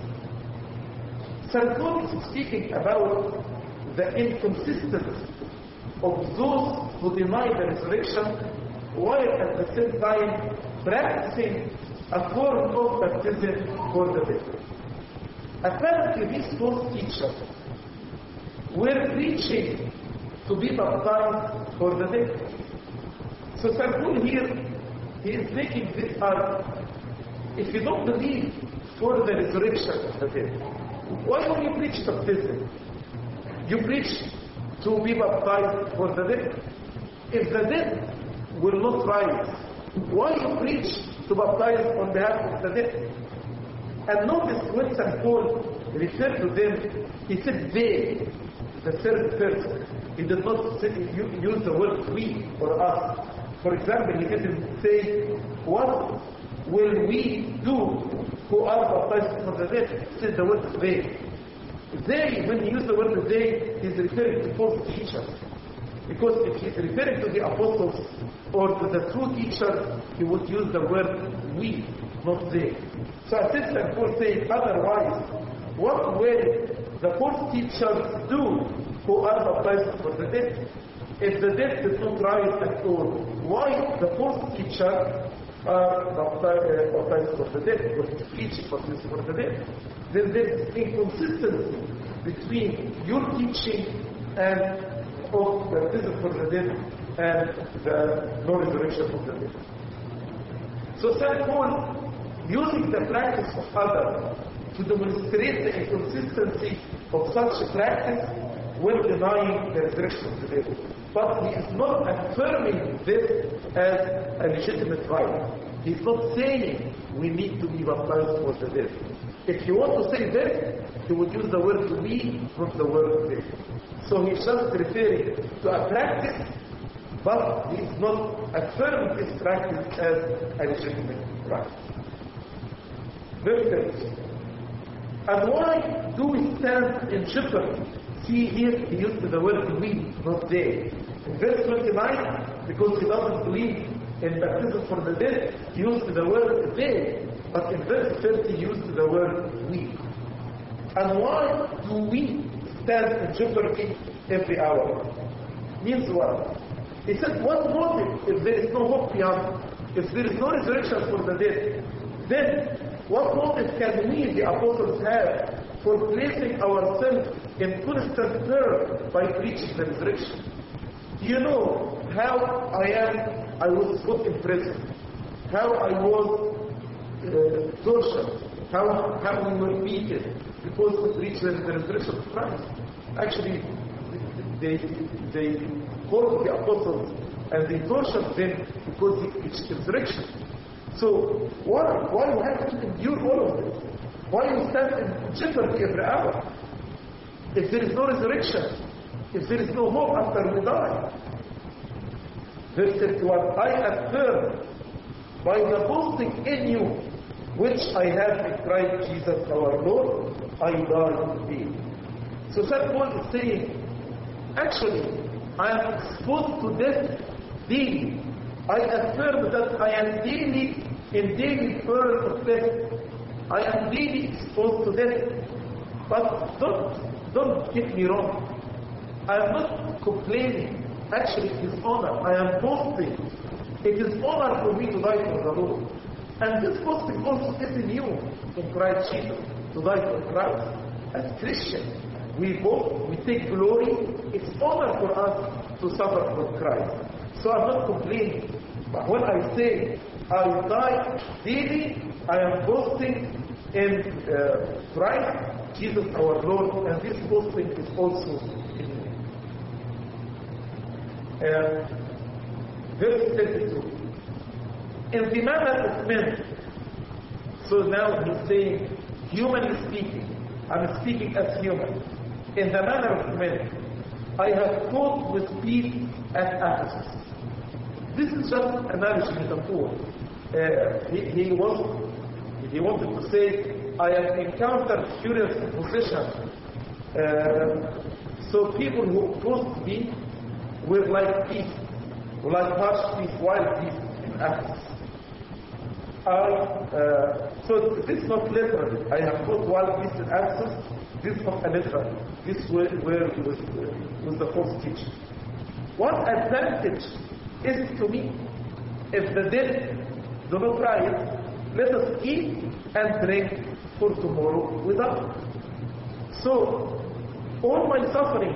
[SPEAKER 1] St. Paul is speaking about the inconsistency of those who deny the resurrection while at the same time practicing a form of baptism for the dead. Apparently these false teachers were preaching to be baptized for the dead. So St. Paul here, he is making this argument. If you don't believe for the resurrection of the dead, why don't you preach baptism? You preach to be baptized for the dead. If the dead will not rise, why you preach to baptize on behalf of the dead? And notice when St. Paul referred to them, he said they, the third person. He did not use the word we or us. For example, he didn't say, what will we do who are baptized for the dead? He said the word they. They, when he used the word they, he's referring to false teachers. Because if he's referring to the apostles or to the true teachers, he would use the word we, not they. So I said St. Paul saying, otherwise, what will the false teachers do who are baptized for the dead? If the dead did not rise at all, why the false teachers are baptized for the dead, or preaching baptism for the dead? Then there is inconsistency between your teaching and of baptism for the dead and the no resurrection of the dead. So St. Paul, using the practice of others to demonstrate the inconsistency of such a practice when denying the resurrection of the dead. But he is not affirming this as a legitimate right. He's not saying we need to be baptized for the dead. If you want to say this, he would use the word to be, not the word dead. So he's just referring to a practice, but he's not affirming this practice as a legitimate practice. Verse 30. And why do we stand in jeopardy? See here, he used the word we, not they. In verse 29, because he doesn't believe in baptism for the dead, he used the word they. But in verse 30, he used the word we. And why do we stand in jeopardy every hour? Means what? He said, what motive if there is no hope beyond? If there is no resurrection for the dead, then what motive can we, the apostles, have for placing ourselves in constant terror by preaching the resurrection? Do you know how I was put in prison, how I was tortured, how we were beaten because we preached the resurrection of Christ? Actually, they called the apostles and they tortured them because they preached the resurrection. So why you have to endure all of this? Why you stand in jeopardy every hour? If there is no resurrection, if there is no hope after we die. Verse 31, I affirm by the boasting in you, which I have in Christ Jesus our Lord, I die in thee. So St. Paul is saying, actually, I am exposed to death daily. I affirm that I am daily in daily peril of death. I am daily exposed to death. But don't get me wrong. I am not complaining. Actually, it is honor. I am boasting. It is honor for me to die for the Lord. And this boasting also is in you, in Christ Jesus, to die for Christ. As Christians, we boast, we take glory. It's honor for us to suffer for Christ. So I'm not complaining. But when I say I die daily, I am boasting in Christ, Jesus our Lord, and this boasting is also in me. Verse 32. In the manner of men. So now he's saying, humanly speaking, I'm speaking as human. In the manner of men, I have fought with peace at Ephesus. This is just an analogy, metaphor. He wanted to say, I have encountered furious opposition. So people who opposed me were like peace, like harsh peace, wild peace in Ephesus. So this is not literal. I have put wild peace in Ephesus. This is not a literal. This was the false teaching. What advantage is to me if the dead do not rise? Let us eat and drink, for tomorrow we die. So all my suffering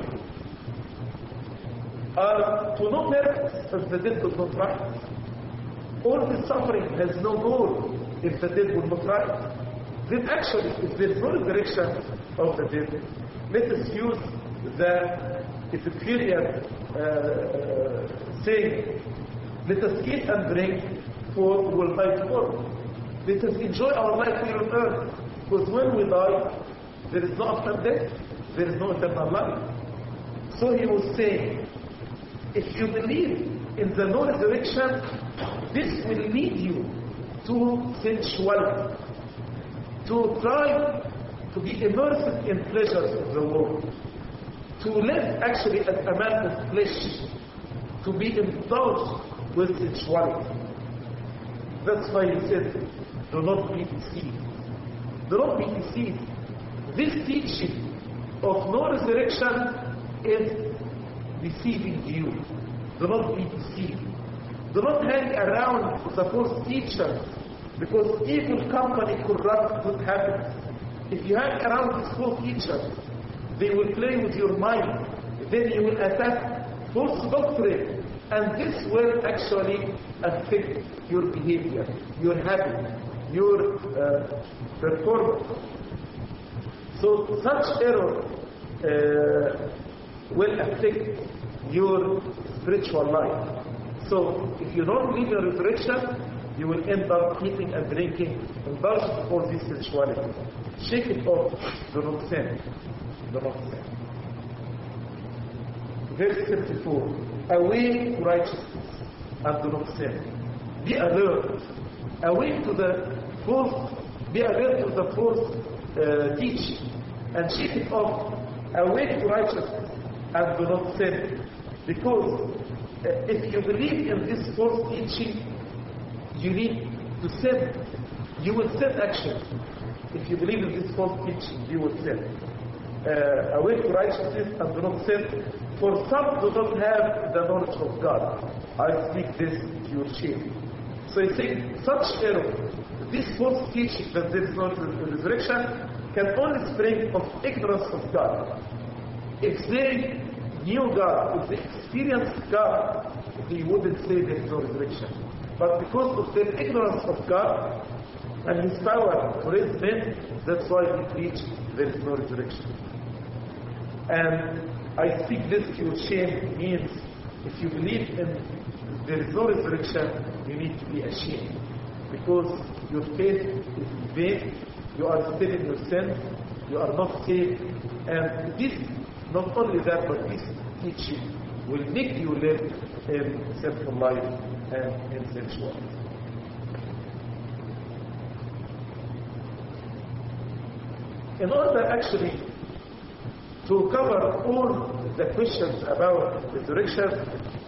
[SPEAKER 1] are to no purpose if the dead does not rise. All this suffering has no goal if the dead will not rise. Then actually, if there is no resurrection of the dead, let us use the Epicurean saying, let us eat and drink, for we will die tomorrow. Let us enjoy our life here on earth, because when we die, there is no after death, there is no eternal life. So he was saying, if you believe in the no resurrection, this will lead you to sensuality, to try to be immersed in pleasures of the world, to live actually as a man of flesh, to be indulged with sensuality. That's why he said, do not be deceived. Do not be deceived. This teaching of no resurrection is deceiving you. Do not be deceived. Do not hang around the false teachers, because evil company corrupt good habits. If you hang around these false teachers, they will play with your mind. Then you will attack false doctrine, and this will actually affect your behavior, your habit, your performance. So such error will affect your spiritual life. So if you don't believe in resurrection, you will end up eating and drinking, indulge in all this sensuality. Shake it off. Do not sin. Do not sin. Verse 34. Awake to righteousness and do not sin. Be alert. Awake to the false. Be alert to the false teaching and shake it off. Awake to righteousness and do not sin. Because if you believe in this false teaching, you need to sin. You will sin actually. If you believe in this false teaching, you will sin. Awake to righteousness and do not sin. For some do not have the knowledge of God. I speak this to your shame. So you see, such error, this false teaching that there is no resurrection, can only spring of ignorance of God. If they knew God, if they experienced God, they wouldn't say there is no resurrection. But because of their ignorance of God and His power to raise men, that's why they preach there is no resurrection. And I speak this to your shame means if you believe in there is no resurrection, you need to be ashamed. Because your faith is in vain, you are still in your sins, you are not saved, and this, not only that, but this teaching will make you live in sinful life and in sensuality. In order actually to cover all the questions about resurrection,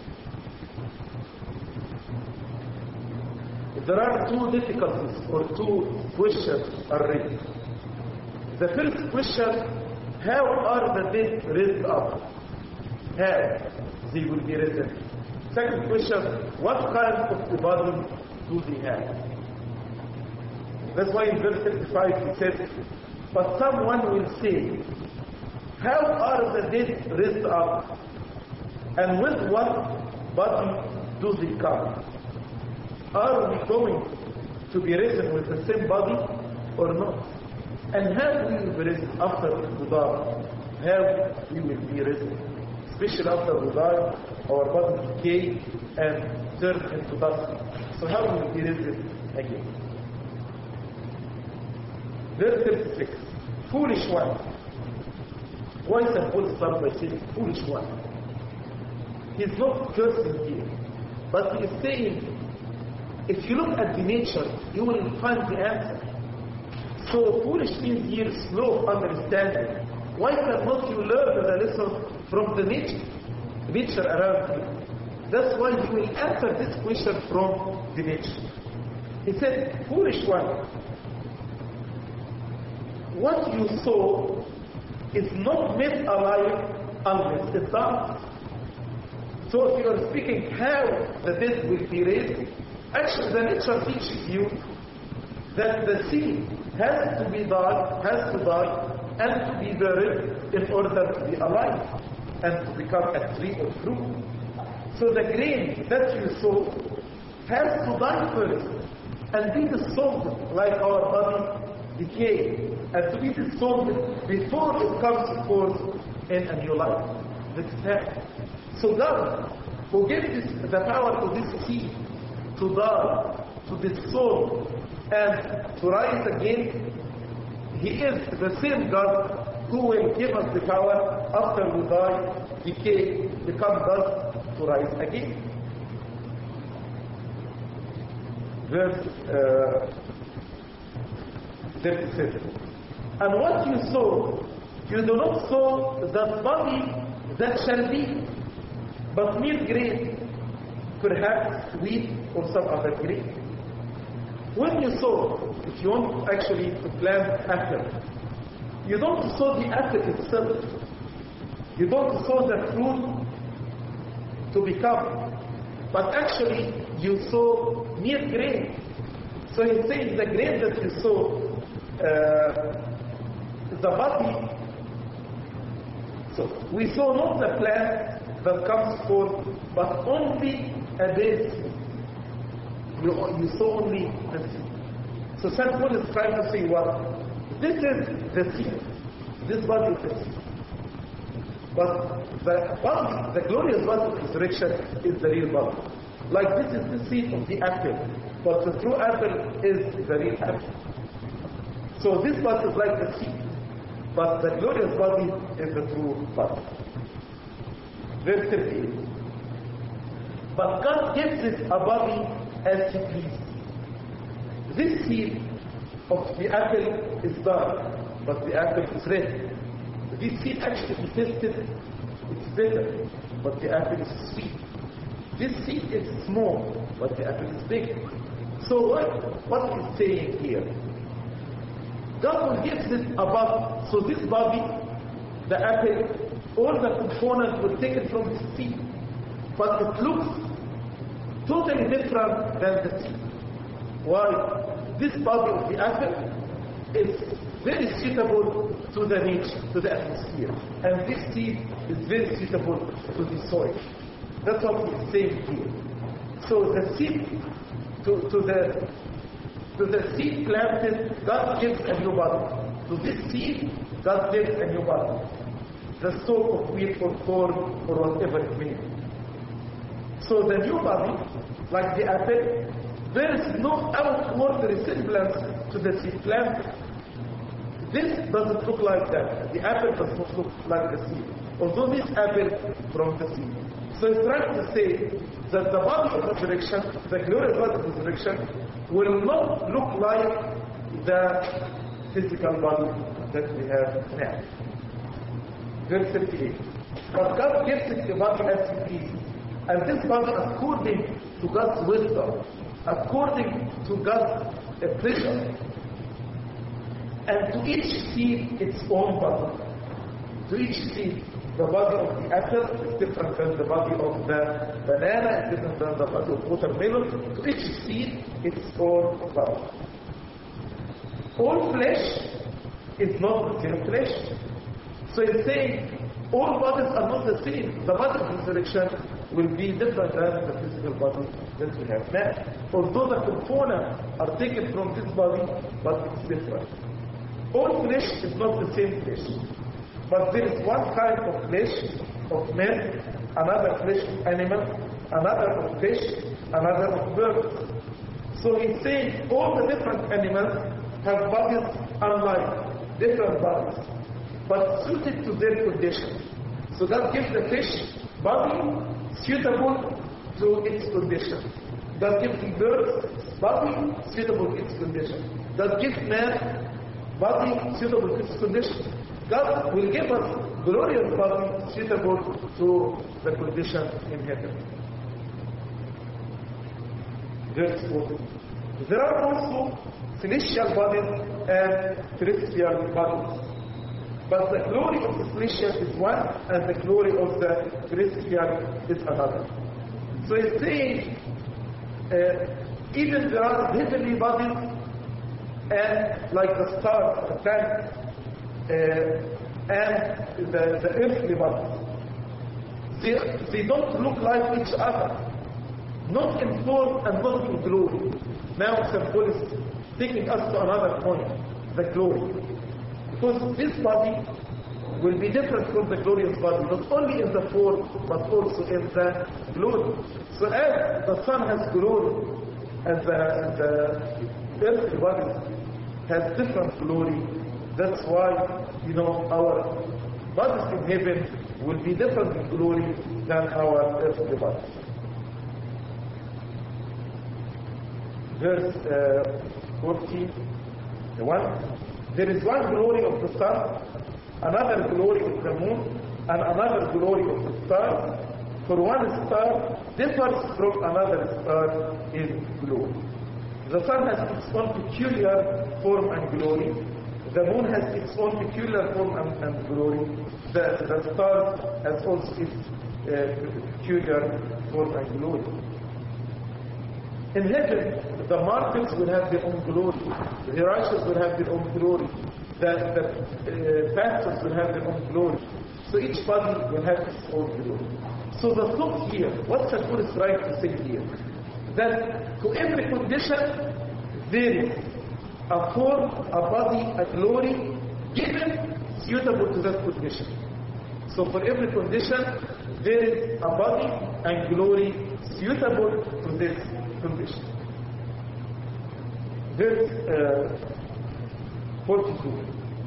[SPEAKER 1] there are two difficulties or two questions are raised. The first question, how are the dead raised up? How they will be risen? Second question, what kind of a body do they have? That's why in verse 35 he says, but someone will say, how are the dead raised up? And with what body do they come? Are we going to be risen with the same body or not? And how we will be risen after we die? How we will be risen? Especially after we die, our body decay and turn into dust. So how will we be risen again? Verse 36. Foolish one. Why St. Paul start by saying foolish one? He's not cursing here, but he is saying, if you look at the nature, you will find the answer. So foolish means here slow of understanding. Why cannot you learn the lesson from the nature around you? That's why you will answer this question from the nature. He said, foolish one, what you saw is not made alive unless it dies. So if you are speaking how the dead will be raised, actually the nature teaches you that the seed has to die and to be buried in order to be alive and to become a tree of fruit. So the grain that you sow has to die first and be dissolved like our body decay, and to be dissolved before it comes forth in a new life. That's that. So God, who gave the power to this seed to die, to dissolve, and to rise again, He is the same God who will give us the power after we die, decay, become dust, to rise again. Verse 37. And what you sow, you do not sow the body that shall be, but mere grain, perhaps wheat or some other grain. When you sow, if you want actually to plant apple, you don't sow the apple itself. You don't sow the fruit to become, but actually you sow mere grain. So he says the grain that you sow, the body. So we sow not the plant that comes forth, but only a base. You sow only the seed. So St. Paul is trying to say what? This is the seed. This body is the seed. But the body, the glorious body of resurrection is the real body. Like this is the seed of the apple, but the true apple is the real apple. So this body is like the seed, but the glorious body is the true body. Verse 38. But God gives it a body as He pleased. This seed of the apple is dark, but the apple is red. This seed actually tasted, it's bitter, but the apple is sweet. This seed is small, but the apple is big. So what is saying here? God will give this a body. So this body, the apple, all the components were taken from the seed. But it looks totally different than the seed. Why? This body of the apple is very suitable to the nature, to the atmosphere. And this seed is very suitable to the soil. That's what he's saying here. So the seed, to the seed planted, God gives a new body. To this seed, God gives a new body. The stalk of wheat or corn or whatever it may be. So the new body, like the apple, there is no outward resemblance to the seed planted. This doesn't look like that. The apple does not look like the seed. Although this apple from the seed. So it's trying to say that the body of resurrection, the glorious body of resurrection, will not look like the physical body that we have now. Verse 38. But God gives it a body as He pleases. And this body according to God's wisdom, according to God's pleasure. And to each seed its own body. To each seed, the body of the apple is different than the body of the banana, is different than the body of watermelon. To each seed its own body. All flesh is not the same flesh. So it's saying all bodies are not the same. The body of resurrection will be different than the physical body that we have now. Although the components are taken from this body, but it's different. All flesh is not the same flesh. But there is one kind of flesh of man, another flesh of animal, another of fish, another of birds. So he's saying all the different animals have bodies unlike, different bodies, but suited to their condition. So God gives the fish body suitable to its condition. God gives the bird body suitable to its condition. God gives man body suitable to its condition. God will give us glorious body suitable to the condition in heaven. Verse 40. There are also celestial bodies and terrestrial bodies. But the glory of the celestial is one, and the glory of the terrestrial is another. So it's saying, even there are heavenly bodies, and like the stars, the planets, and the earthly bodies. They don't look like each other. Not in form and not in glory. Now St. Paul is taking us to another point, the glory. Because this body will be different from the glorious body, not only in the form, but also in the glory. So as the sun has glory, and the earthly body has different glory, that's why, our bodies in heaven will be different in glory than our earthly bodies. Verse 41. There is one glory of the sun, another glory of the moon, and another glory of the stars. For one star differs from another star in glory. The sun has its own peculiar form and glory. The moon has its own peculiar form and glory. The star has also its peculiar form and glory. In heaven, the martyrs will have their own glory. The righteous will have their own glory. The pastors will have their own glory. So each body will have its own glory. So the thought here, what St. Paul is trying to say here, that to every condition there is a form, a body, a glory given suitable to that condition. So for every condition there is a body and glory suitable to this condition. Verse 42.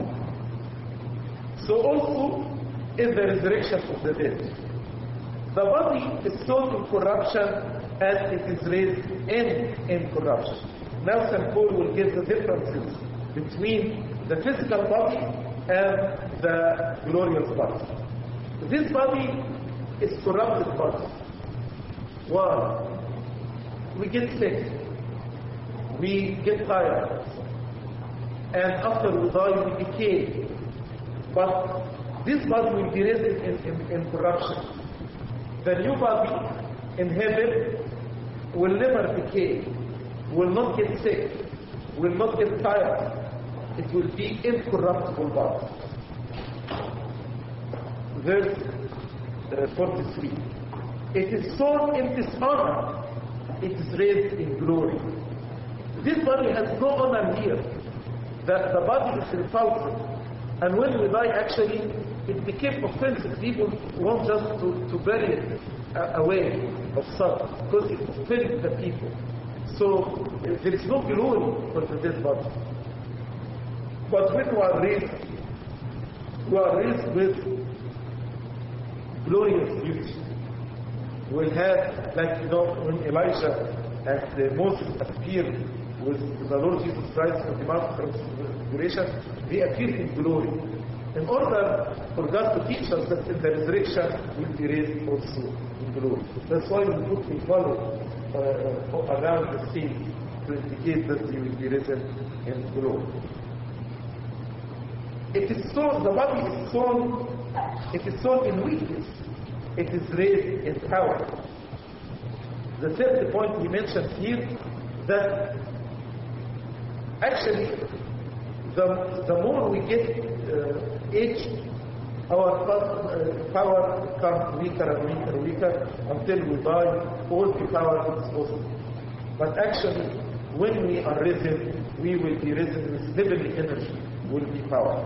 [SPEAKER 1] So also in the resurrection of the dead, the body is sown in corruption and it is raised in incorruption. Now St. Paul will give the differences between the physical body and the glorious body. This body is corrupted body. Why? We get sick, we get tired, and after we die we decay. But this body will be raised in corruption. The new body in heaven will never decay, will not get sick, will not get tired. It will be incorruptible body. Verse 43. It is sown in dishonor, it is raised in glory. This body has no honor here. The body is repulsive. And when we die, actually, it became offensive. People want just to bury it away of sun, because it offends the people. So there is no glory for the dead body. But when we are raised with glorious beauty. We'll have, like when Elijah and Moses appeared with the Lord Jesus Christ on the Mount of Transfiguration, they appeared in glory. In order for God to teach us that in the resurrection we'll be raised also in glory. That's why we put a follow around the scene to indicate that you will be risen in glory. It is sown, the body is sown, it is sown in weakness. It is raised in power. The third point we mentioned here, that actually the more we get age, our power becomes weaker and weaker and weaker until we die. All the power is lost. But actually, when we are risen, we will be risen with heavenly energy, will be power.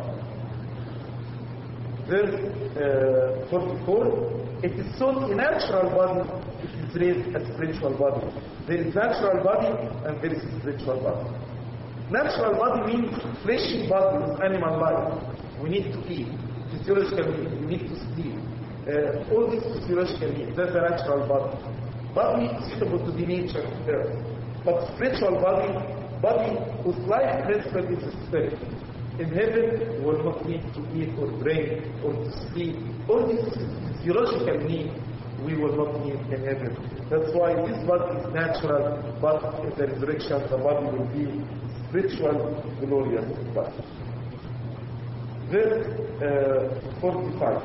[SPEAKER 1] Verse 44. It is sown in natural body, it is raised a spiritual body. There is natural body and there is spiritual body. Natural body means fleshy body with animal life. We need to eat. Physiological need, we need to sleep. All these physiological needs, that's the natural body. Body suitable to the nature of earth. But spiritual body whose life principle is the spirit. In heaven, we will not need to eat or drink or to sleep. All these physiological needs we will not need in heaven. That's why this body is natural, but in the resurrection the body will be spiritual, glorious body. Verse 45.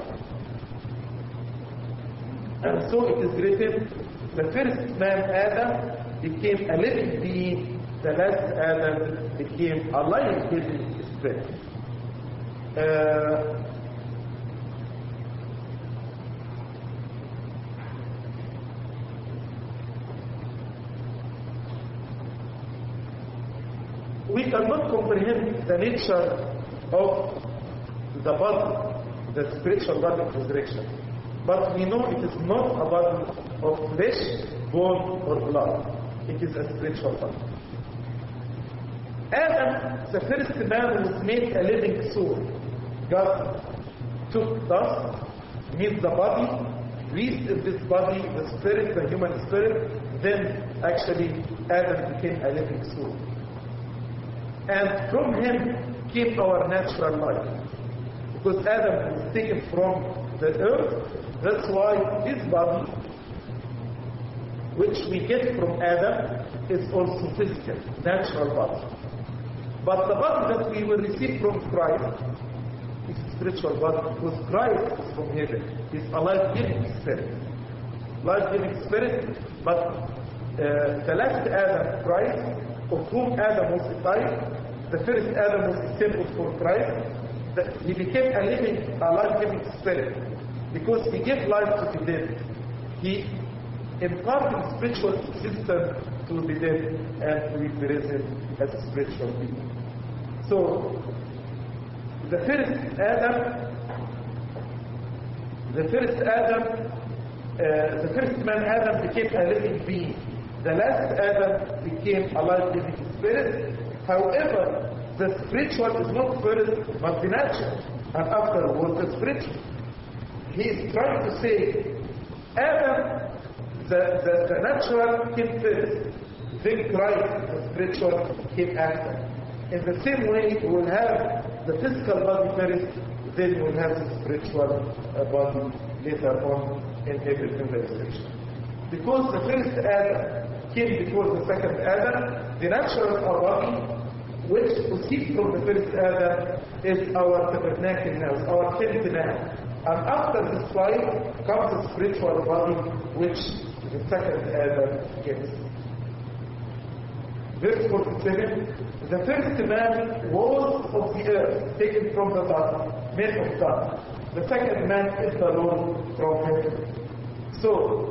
[SPEAKER 1] And so it is written, the first man Adam became a living being, the last Adam became a life-giving spirit. We cannot comprehend the nature of the body, the spiritual body of resurrection. But we know it is not a body of flesh, bone, or blood. It is a spiritual body. Adam, the first man, was made a living soul. God took dust, made the body, breathed in this body, the spirit, the human spirit, then actually Adam became a living soul. And from him came our natural life. Because Adam was taken from the earth, that's why this body, which we get from Adam, is also physical, natural body. But the body that we will receive from Christ is a spiritual body, because Christ is from heaven. He's a life-giving spirit. Life-giving spirit, but the last Adam, Christ, of whom Adam was a type, the first Adam was a symbol for Christ, that he became a life-giving spirit, because he gave life to the dead. He imparted spiritual existence to the dead, and we be risen as a spiritual being. So, the first man Adam became a living being. the last Adam became a life-giving spirit. However, the spiritual is not first, but the natural, and afterwards the spiritual. He is trying to say, Adam, the natural came first, then Christ, the spiritual, came after. In the same way, we will have the physical body first, then we will have the spiritual body later on in heaven in the resurrection. Because the first Adam came before the second Adam, the natural body, which proceeds from the first Adam, is our tabernacle now, our tent now. And after this life comes the spiritual body, which the second Adam gets. Verse 47, the first man was of the earth, taken from the dust, made of dust. The second man is the Lord from heaven. So,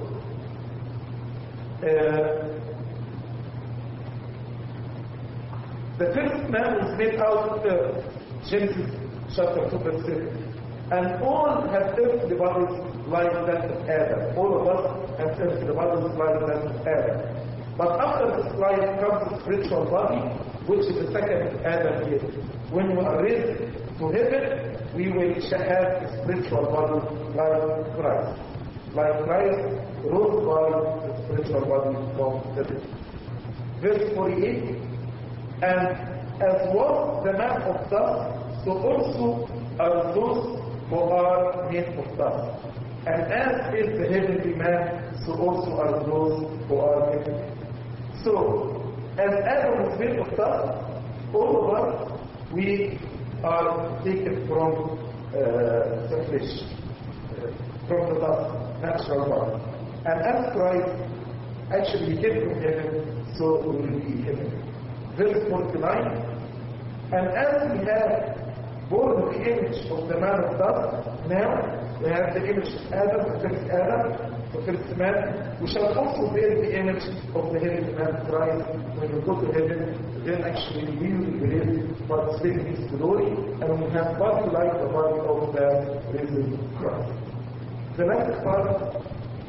[SPEAKER 1] the first man was made out of earth, Genesis chapter 2 verse 7. And all have earthly bodies like that of Adam. All of us have earthly bodies like that of Adam. But after this life comes the spiritual body, which is the second Adam here. When we are raised to heaven, we will have a spiritual body like Christ. Like Christ rose by the spiritual body from the dead. Verse 48, and as was the man of dust, so also are those who are made of dust. And as is the heavenly man, so also are those who are heavenly. So, as Adam was made of dust, all of us, we are taken from the flesh, from the dust, natural body. And as Christ actually came from heaven, so we will be heaven. Verse 49, and as we have born the image of the man of dust, now we have the image of Adam, the first Adam, the first man. We shall also bear the image of the heavenly man Christ. When we go to heaven, then actually we will be raised, participating in his glory, and we have body like the body of the risen Christ. The last part,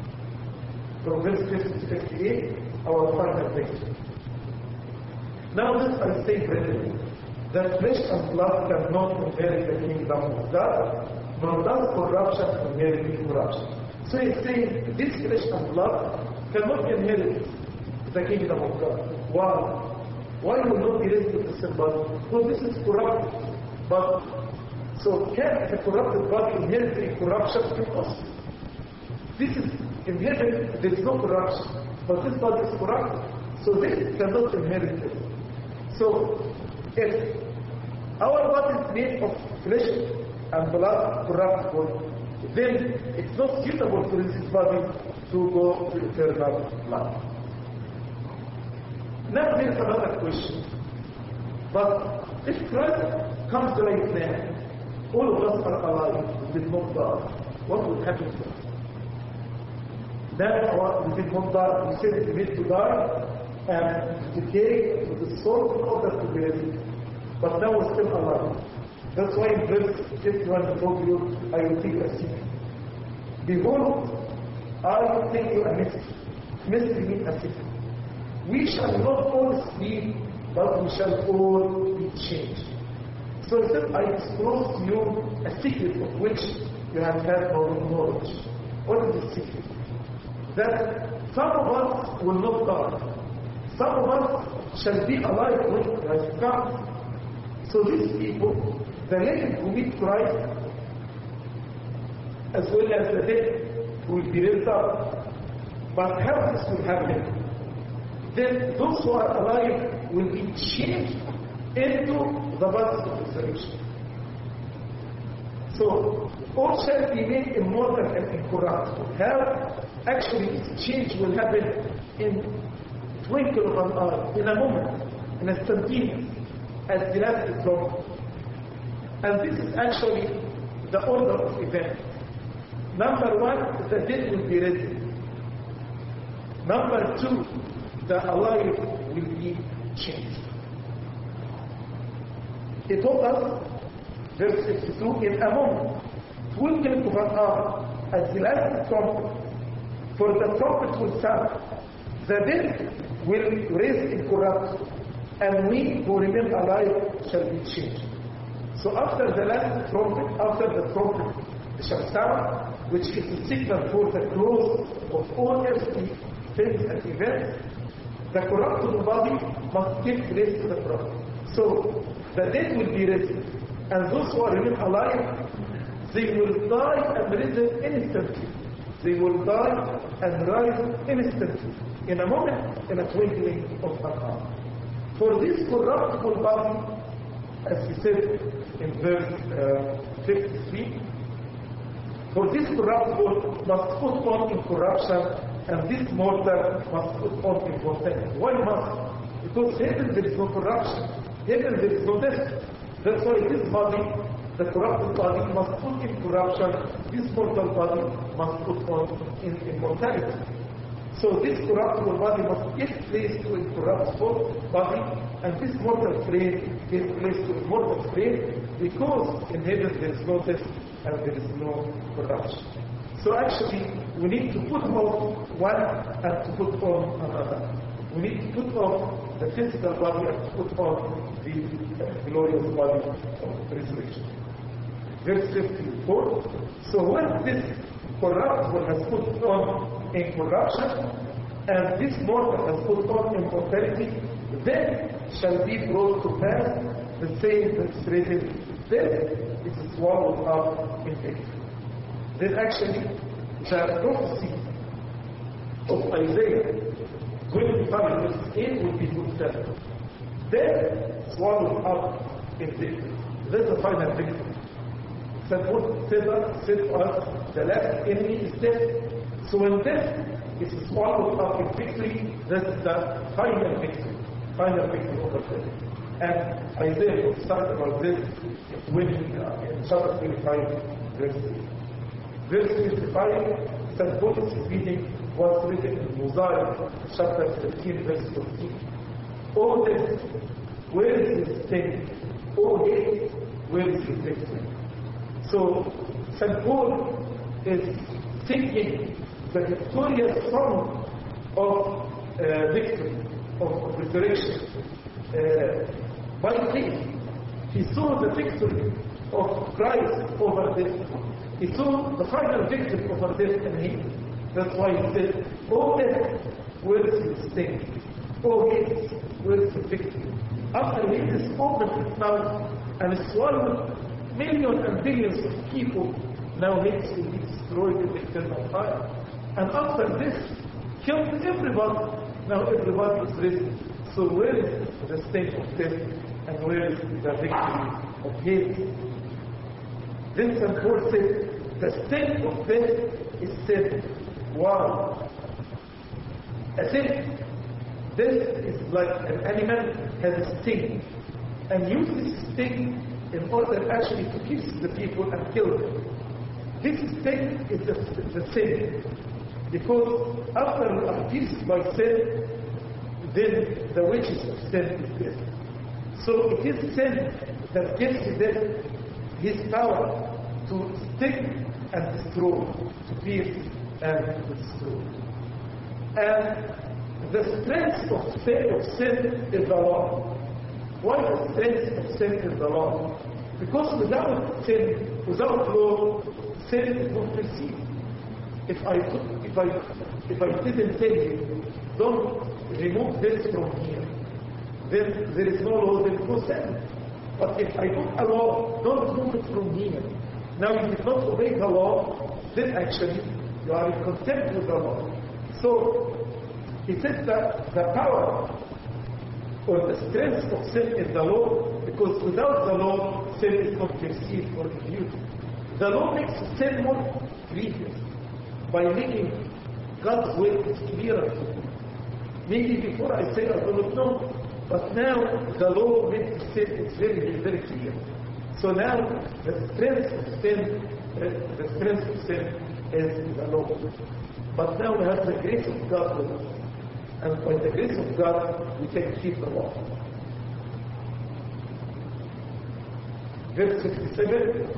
[SPEAKER 1] from verse 50 to 58, our final text. Now this I say, brethren, that flesh and blood cannot inherit the kingdom of God, nor does corruption inherit incorruption. So he's saying this flesh and blood cannot inherit the kingdom of God. Why? Why will not be raised with the same body? Because this is corrupt. But so can the corrupted body inherit the incorruption? Impossible. This is in heaven, there is no corruption, but this body is corrupt. So this cannot inherit it. So if our body is made of flesh and blood, corruptible, then it's not suitable for this body to go to eternal life. Now there's another question. But if Christ comes right now, all of us are alive, we did not die. What will happen to us? Now we did not die, we said we need to die and to decay to the soul in order to be ready. But now we're still alive. That's why in verse 51 I told you, I will take a secret. Behold, I will take you a mystery. Mystery means a secret. We shall not all sleep, but we shall all be changed. So he said, I disclose to you a secret of which you have had no knowledge. What is the secret? That some of us will not die. Some of us shall be alive when Christ comes. So these people, the living who meet Christ, as well as the dead, will be raised up. But how this will happen? Then those who are alive will be changed into the bodies of resurrection. So all shall be made immortal and incorruptible. How actually this change will happen in twinkle of an eye, in a moment, in instantaneous, as the last is wrong. And this is actually the order of events. Number one, the dead will be raised. Number two, the alive will be changed. He told us, verse 62, in a moment, twinkling of an eye, as the last trumpet, for the trumpet will sound, The dead will raise incorrupt, and we who remain alive shall be changed. So after the last trumpet, after the trumpet shall sound, which is a signal for the close of all earthly things and events, the corruptible body must give place to the corrupt. So the dead will be raised, and those who are remain alive, they will die and rise instantly. They will die and rise instantly, in a moment, in a twinkling of an eye. For this corruptible body, as he said in verse 53, for this corruptible must put on incorruption, and this mortal must put on immortality. Why must? Because heaven there is no corruption. Heaven there is no death. That's why this body, the corruptible body, must put in corruption. This mortal body must put on immortality. So this corruptible body must give place to incorruptible body, and this mortal frame gives place to immortal frame, because in heaven there is no death and there is no corruption. So actually, we need to put off one and to put on another. We need to put off the physical body and to put on the glorious body of resurrection. Verse 54. So when this corruptible has put on incorruption, and this mortal has put on immortality, then shall be brought to pass the same that is written, death is swallowed up in victory. Then actually, the prophecy of Isaiah 25 verse 8 will be fulfilled. Death swallowed up in victory. That's the final victory. Said to us, the last enemy is death. So when death is swallowed up in victory, that's the final victory. Final victory over death. And Isaiah will start about this when in chapter 25, verse 8. Verse 55, St. Paul is reading what's written in Mosiah, chapter 13, verse 14. O death, where is his sting? O hate, where is his victory? So St. Paul is singing the victorious song of victory, of resurrection. By faith, he saw the victory of Christ over death. He saw the final victory over death in him. That's why he said, "O death, where is your sting? O hate, where is the victory?" After he has opened his mouth and swallowed millions and billions of people, now hate will be destroyed in the eternal fire. And after this, killed everybody. Now everybody is risen. So where is the sting of death, and where is the victory of hate? Then St. Paul said, the sting of death is sin. Wow! As if death is like an animal has a sting, and uses sting in order actually to kiss the people and kill them. This sting is the sin, because after we are pierced by sin, then the wages of sin is death. So it is sin that gives death his power to stick and destroy, to pierce and destroy. And the strength of sin is the law. Why the strength of sin is the law? Because without sin, without law, sin is not perceived. If I didn't tell you, don't remove this from here, then there is no law, there is no sin. But if I put a law, don't remove it from here. Now you did not obey the law, then actually you are in contempt with the law. So he says that the power or the strength of sin is the law, because without the law, sin is not perceived or viewed. The law makes sin more grievous by making God's will clearer to you. Maybe before I say I do not know, but now the law makes sin is very, very clear. So now the strength of sin is the law. But now we have the grace of God with us. And by the grace of God, we can keep the law. Verse 67,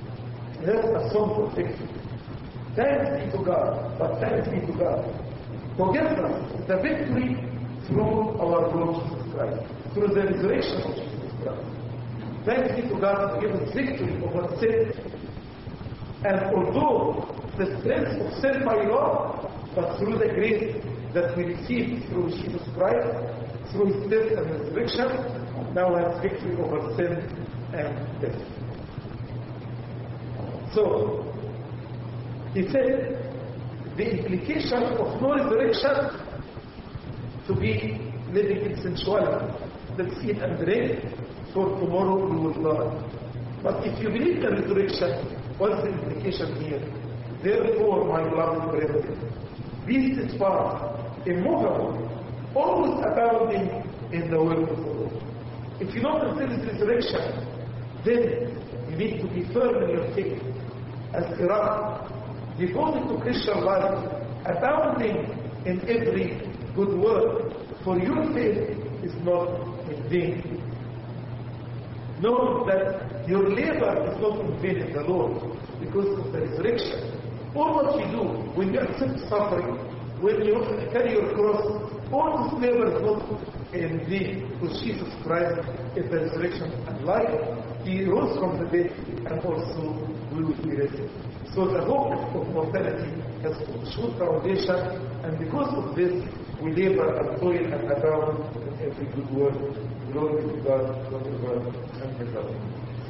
[SPEAKER 1] that's a song for victory. Thanks be to God, but thanks be to God, to give us the victory through our Lord Jesus Christ, through the resurrection of Jesus Christ. Thanks be to God to give us victory over sin. And although the strength of sin by law, but through the grace that we receive through Jesus Christ, through His death and resurrection, now has victory over sin and death. So, he said, the implication of no resurrection to be living in sensuality. Let's eat and drink, for tomorrow we will die. But if you believe in resurrection, what's the implication here? Therefore, my beloved brethren, be steadfast, immovable, always abounding in the work of the Lord. If you don't consider resurrection, then you need to be firm in your faith, as Iraq, devoted to Christian life, abounding in every good work, for your faith is not in vain. Know that your labor is not in vain in the Lord, because of the resurrection. All what you do, when you accept suffering, when you carry your cross, all this labor is not in vain, because Jesus Christ is the resurrection and life. He rose from the dead, and also we will be raised. So the hope of mortality has a sure foundation, and because of this, we labor and toil and abound in every good work. Glory to God, and to God.